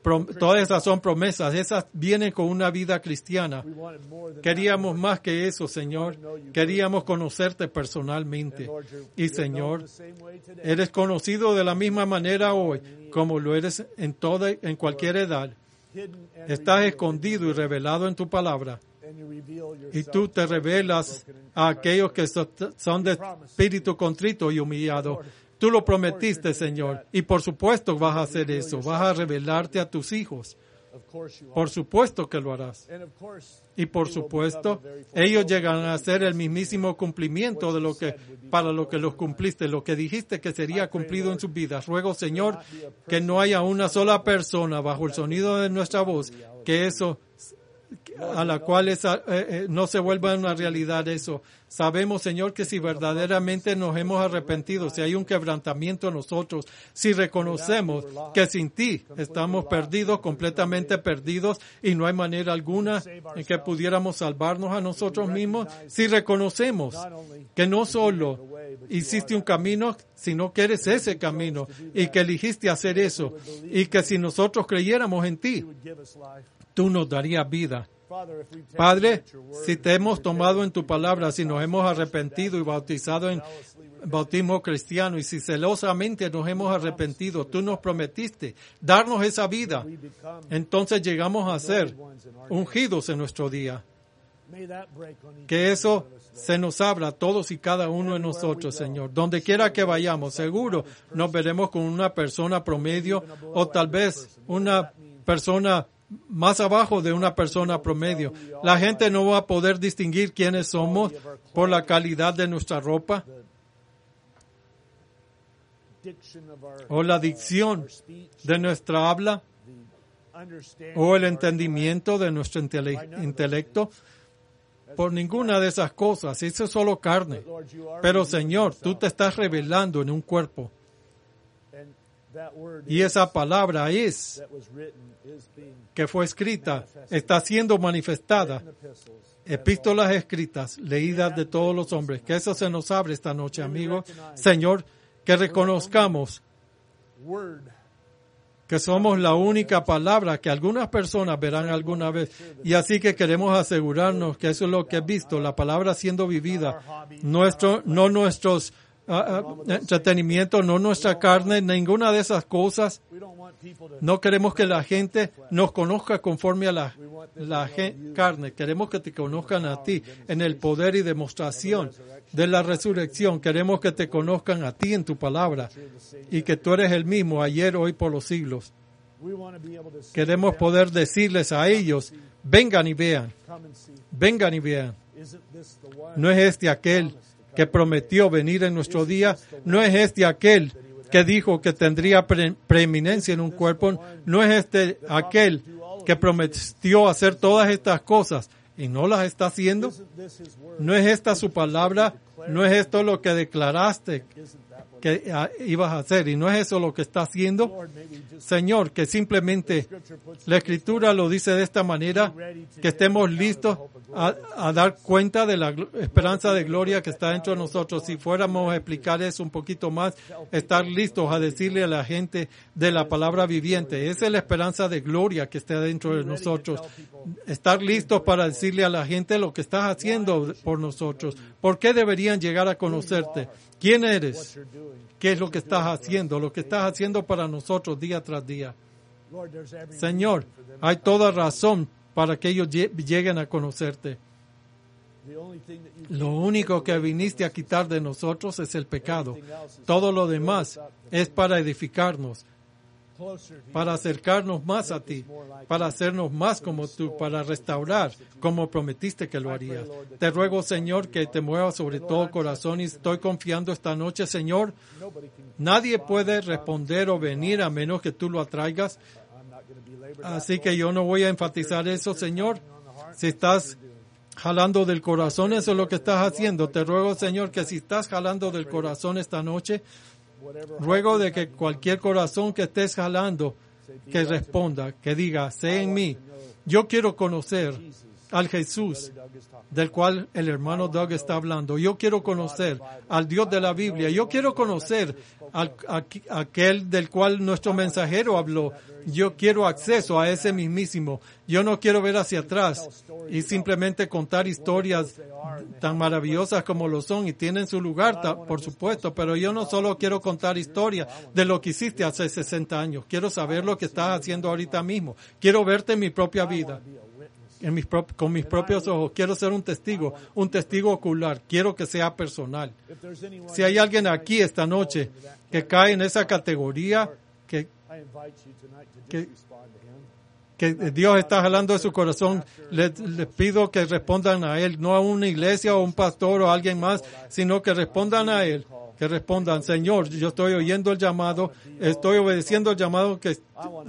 Todas esas son promesas, esas vienen con una vida cristiana. Queríamos más que eso, Señor. Queríamos conocerte personalmente. Y, Señor, eres conocido de la misma manera hoy, como lo eres en toda, en cualquier edad. Estás escondido y revelado en tu palabra. Y tú te revelas a aquellos que son de espíritu contrito y humillado. Tú lo prometiste, Señor, y por supuesto vas a hacer eso, vas a revelarte a tus hijos. Por supuesto que lo harás. Y por supuesto, ellos llegarán a hacer el mismísimo cumplimiento de lo que, para lo que los cumpliste, lo que dijiste que sería cumplido en sus vidas. Ruego, Señor, que no haya una sola persona bajo el sonido de nuestra voz, que eso a la cual esa, eh, eh, no se vuelva una realidad eso. Sabemos, Señor, que si verdaderamente nos hemos arrepentido, si hay un quebrantamiento en nosotros, si reconocemos que sin ti estamos perdidos, completamente perdidos, y no hay manera alguna en que pudiéramos salvarnos a nosotros mismos, si reconocemos que no solo hiciste un camino, sino que eres ese camino, y que eligiste hacer eso, y que si nosotros creyéramos en ti, tú nos darías vida. Padre, si te hemos tomado en tu palabra, si nos hemos arrepentido y bautizado en bautismo cristiano, y si celosamente nos hemos arrepentido, tú nos prometiste darnos esa vida, entonces llegamos a ser ungidos en nuestro día. Que eso se nos abra a todos y cada uno de nosotros, Señor. Donde quiera que vayamos, seguro nos veremos con una persona promedio o tal vez una persona más abajo de una persona promedio. La gente no va a poder distinguir quiénes somos por la calidad de nuestra ropa o la dicción de nuestra habla o el entendimiento de nuestro intele- intelecto. Por ninguna de esas cosas. Eso es solo carne. Pero, Señor, tú te estás revelando en un cuerpo. Y esa palabra es, que fue escrita, está siendo manifestada. Epístolas escritas, leídas de todos los hombres. Que eso se nos abre esta noche, amigo. Señor, que reconozcamos que somos la única palabra que algunas personas verán alguna vez. Y así que queremos asegurarnos que eso es lo que he visto, la palabra siendo vivida. Nuestro, no nuestros uh, uh, entretenimientos, no nuestra carne, ninguna de esas cosas. No queremos que la gente nos conozca conforme a la, la gen- carne. Queremos que te conozcan a ti en el poder y demostración de la resurrección. Queremos que te conozcan a ti en tu palabra y que tú eres el mismo ayer, hoy, por los siglos. Queremos poder decirles a ellos, vengan y vean, vengan y vean. ¿No es este aquel que prometió venir en nuestro día? ¿No es este aquel que dijo que tendría pre- preeminencia en un cuerpo? ¿No es este aquel que prometió hacer todas estas cosas y no las está haciendo? ¿No es esta su palabra? ¿No es esto lo que declaraste que ibas a hacer? ¿Y no es eso lo que está haciendo? Señor, que simplemente la Escritura lo dice de esta manera, que estemos listos a, a dar cuenta de la esperanza de gloria que está dentro de nosotros. Si fuéramos a explicar eso un poquito más, estar listos a decirle a la gente de la palabra viviente, esa es la esperanza de gloria que está dentro de nosotros. Estar listos para decirle a la gente lo que estás haciendo por nosotros. ¿Por qué deberían llegar a conocerte? ¿Quién eres? ¿Qué es lo que estás haciendo? Lo que estás haciendo para nosotros día tras día. Señor, hay toda razón para que ellos lleguen a conocerte. Lo único que viniste a quitar de nosotros es el pecado. Todo lo demás es para edificarnos, para acercarnos más a ti, para hacernos más como tú, para restaurar como prometiste que lo harías. Te ruego, Señor, que te muevas sobre todo corazón y estoy confiando esta noche, Señor. Nadie puede responder o venir a menos que tú lo atraigas. Así que yo no voy a enfatizar eso, Señor. Si estás jalando del corazón, eso es lo que estás haciendo. Te ruego, Señor, que si estás jalando del corazón esta noche, ruego de que cualquier corazón que estés jalando, que responda, que diga, sé en mí, yo quiero conocer al Jesús del cual el hermano Doug está hablando. Yo quiero conocer al Dios de la Biblia. Yo quiero conocer al, a, a aquel del cual nuestro mensajero habló. Yo quiero acceso a ese mismísimo. Yo no quiero ver hacia atrás y simplemente contar historias tan maravillosas como lo son y tienen su lugar, por supuesto, pero yo no solo quiero contar historias de lo que hiciste hace sesenta años. Quiero saber lo que estás haciendo ahorita mismo. Quiero verte en mi propia vida. En mis prop- con mis propios ojos. Quiero ser un testigo, un testigo ocular. Quiero que sea personal. Si hay alguien aquí esta noche que cae en esa categoría, que, que, que Dios está jalando de su corazón, les, les pido que respondan a Él, no a una iglesia o un pastor o alguien más, sino que respondan a Él. Que respondan, Señor, yo estoy oyendo el llamado, estoy obedeciendo el llamado que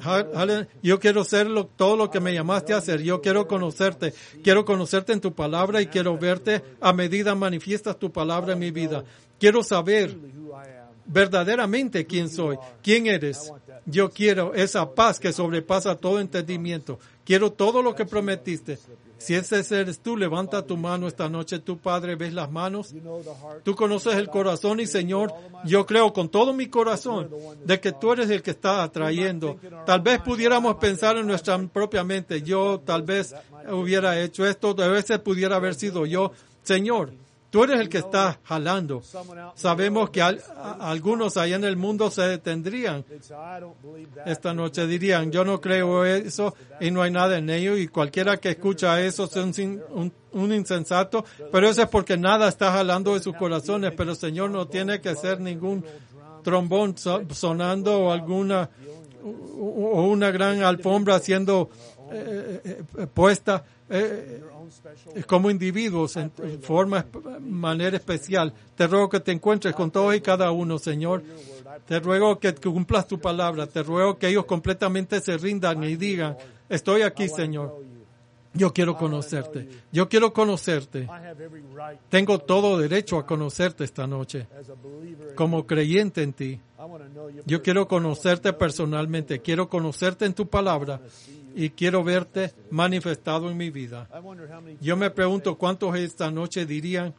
yo quiero hacer lo, todo lo que me llamaste a hacer, yo quiero conocerte, quiero conocerte en tu palabra y quiero verte a medida manifiestas tu palabra en mi vida. Quiero saber verdaderamente quién soy, quién eres. Yo quiero esa paz que sobrepasa todo entendimiento. Quiero todo lo que prometiste. Si ese eres tú, levanta tu mano esta noche. Tú, Padre, ves las manos. Tú conoces el corazón y, Señor, yo creo con todo mi corazón de que tú eres el que está atrayendo. Tal vez pudiéramos pensar en nuestra propia mente. Yo tal vez hubiera hecho esto. A veces pudiera haber sido yo. Señor, tú eres el que está jalando. Sabemos que al, a, algunos allá en el mundo se detendrían. Esta noche dirían, yo no creo eso y no hay nada en ello. Y cualquiera que escucha eso es un, un, un insensato. Pero eso es porque nada está jalando de sus corazones. Pero Señor, no tiene que ser ningún trombón sonando o alguna o una gran alfombra siendo eh, eh, puesta. Eh, como individuos en forma, manera especial. Te ruego que te encuentres con todos y cada uno, Señor. Te ruego que cumplas tu palabra. Te ruego que ellos completamente se rindan y digan, estoy aquí, Señor. Yo quiero conocerte. Yo quiero conocerte. Tengo todo derecho a conocerte esta noche. Como creyente en ti. Yo quiero conocerte personalmente. Quiero conocerte en tu palabra. Y quiero verte manifestado en mi vida. Yo me pregunto cuántos esta noche dirían,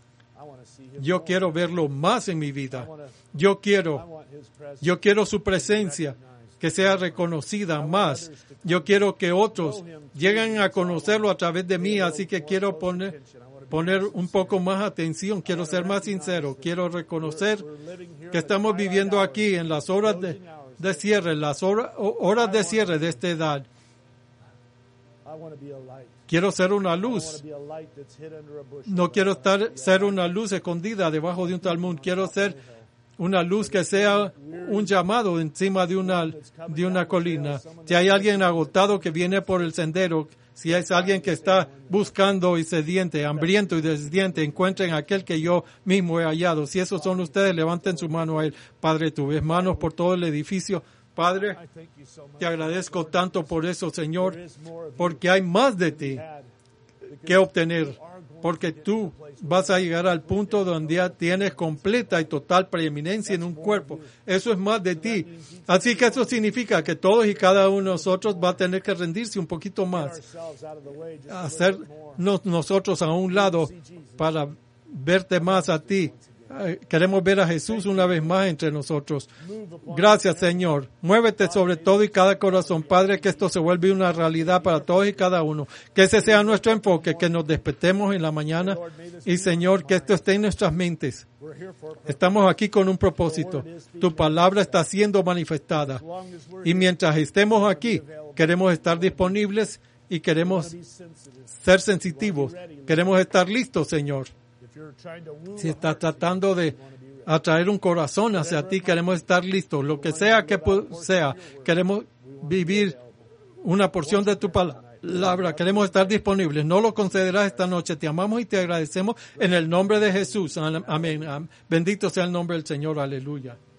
yo quiero verlo más en mi vida. Yo quiero, yo quiero su presencia, que sea reconocida más. Yo quiero que otros lleguen a conocerlo a través de mí, así que quiero poner, poner un poco más atención. Quiero ser más sincero. Quiero reconocer que estamos viviendo aquí en las horas de, de cierre, las horas, horas de cierre de esta edad. Quiero ser una luz. No quiero estar, ser una luz escondida debajo de un talmud. Quiero ser una luz que sea un llamado encima de una, de una colina. Si hay alguien agotado que viene por el sendero, si es alguien que está buscando y sediente, hambriento y desdiente, encuentren aquel que yo mismo he hallado. Si esos son ustedes, levanten su mano a él. Padre, tú ves manos por todo el edificio. Padre, te agradezco tanto por eso, Señor, porque hay más de ti que obtener, porque tú vas a llegar al punto donde ya tienes completa y total preeminencia en un cuerpo. Eso es más de ti. Así que eso significa que todos y cada uno de nosotros va a tener que rendirse un poquito más, hacernos nosotros a un lado para verte más a ti. Queremos ver a Jesús una vez más entre nosotros. Gracias, Señor. Muévete sobre todo y cada corazón, Padre, que esto se vuelva una realidad para todos y cada uno. Que ese sea nuestro enfoque, que nos despertemos en la mañana y, Señor, que esto esté en nuestras mentes. Estamos aquí con un propósito. Tu palabra está siendo manifestada. Y mientras estemos aquí, queremos estar disponibles y queremos ser sensitivos. Queremos estar listos, Señor. Si estás tratando de atraer un corazón hacia ti, queremos estar listos. Lo que sea que sea, queremos vivir una porción de tu palabra. Queremos estar disponibles. No lo concederás esta noche. Te amamos y te agradecemos en el nombre de Jesús. Amén. Bendito sea el nombre del Señor. Aleluya.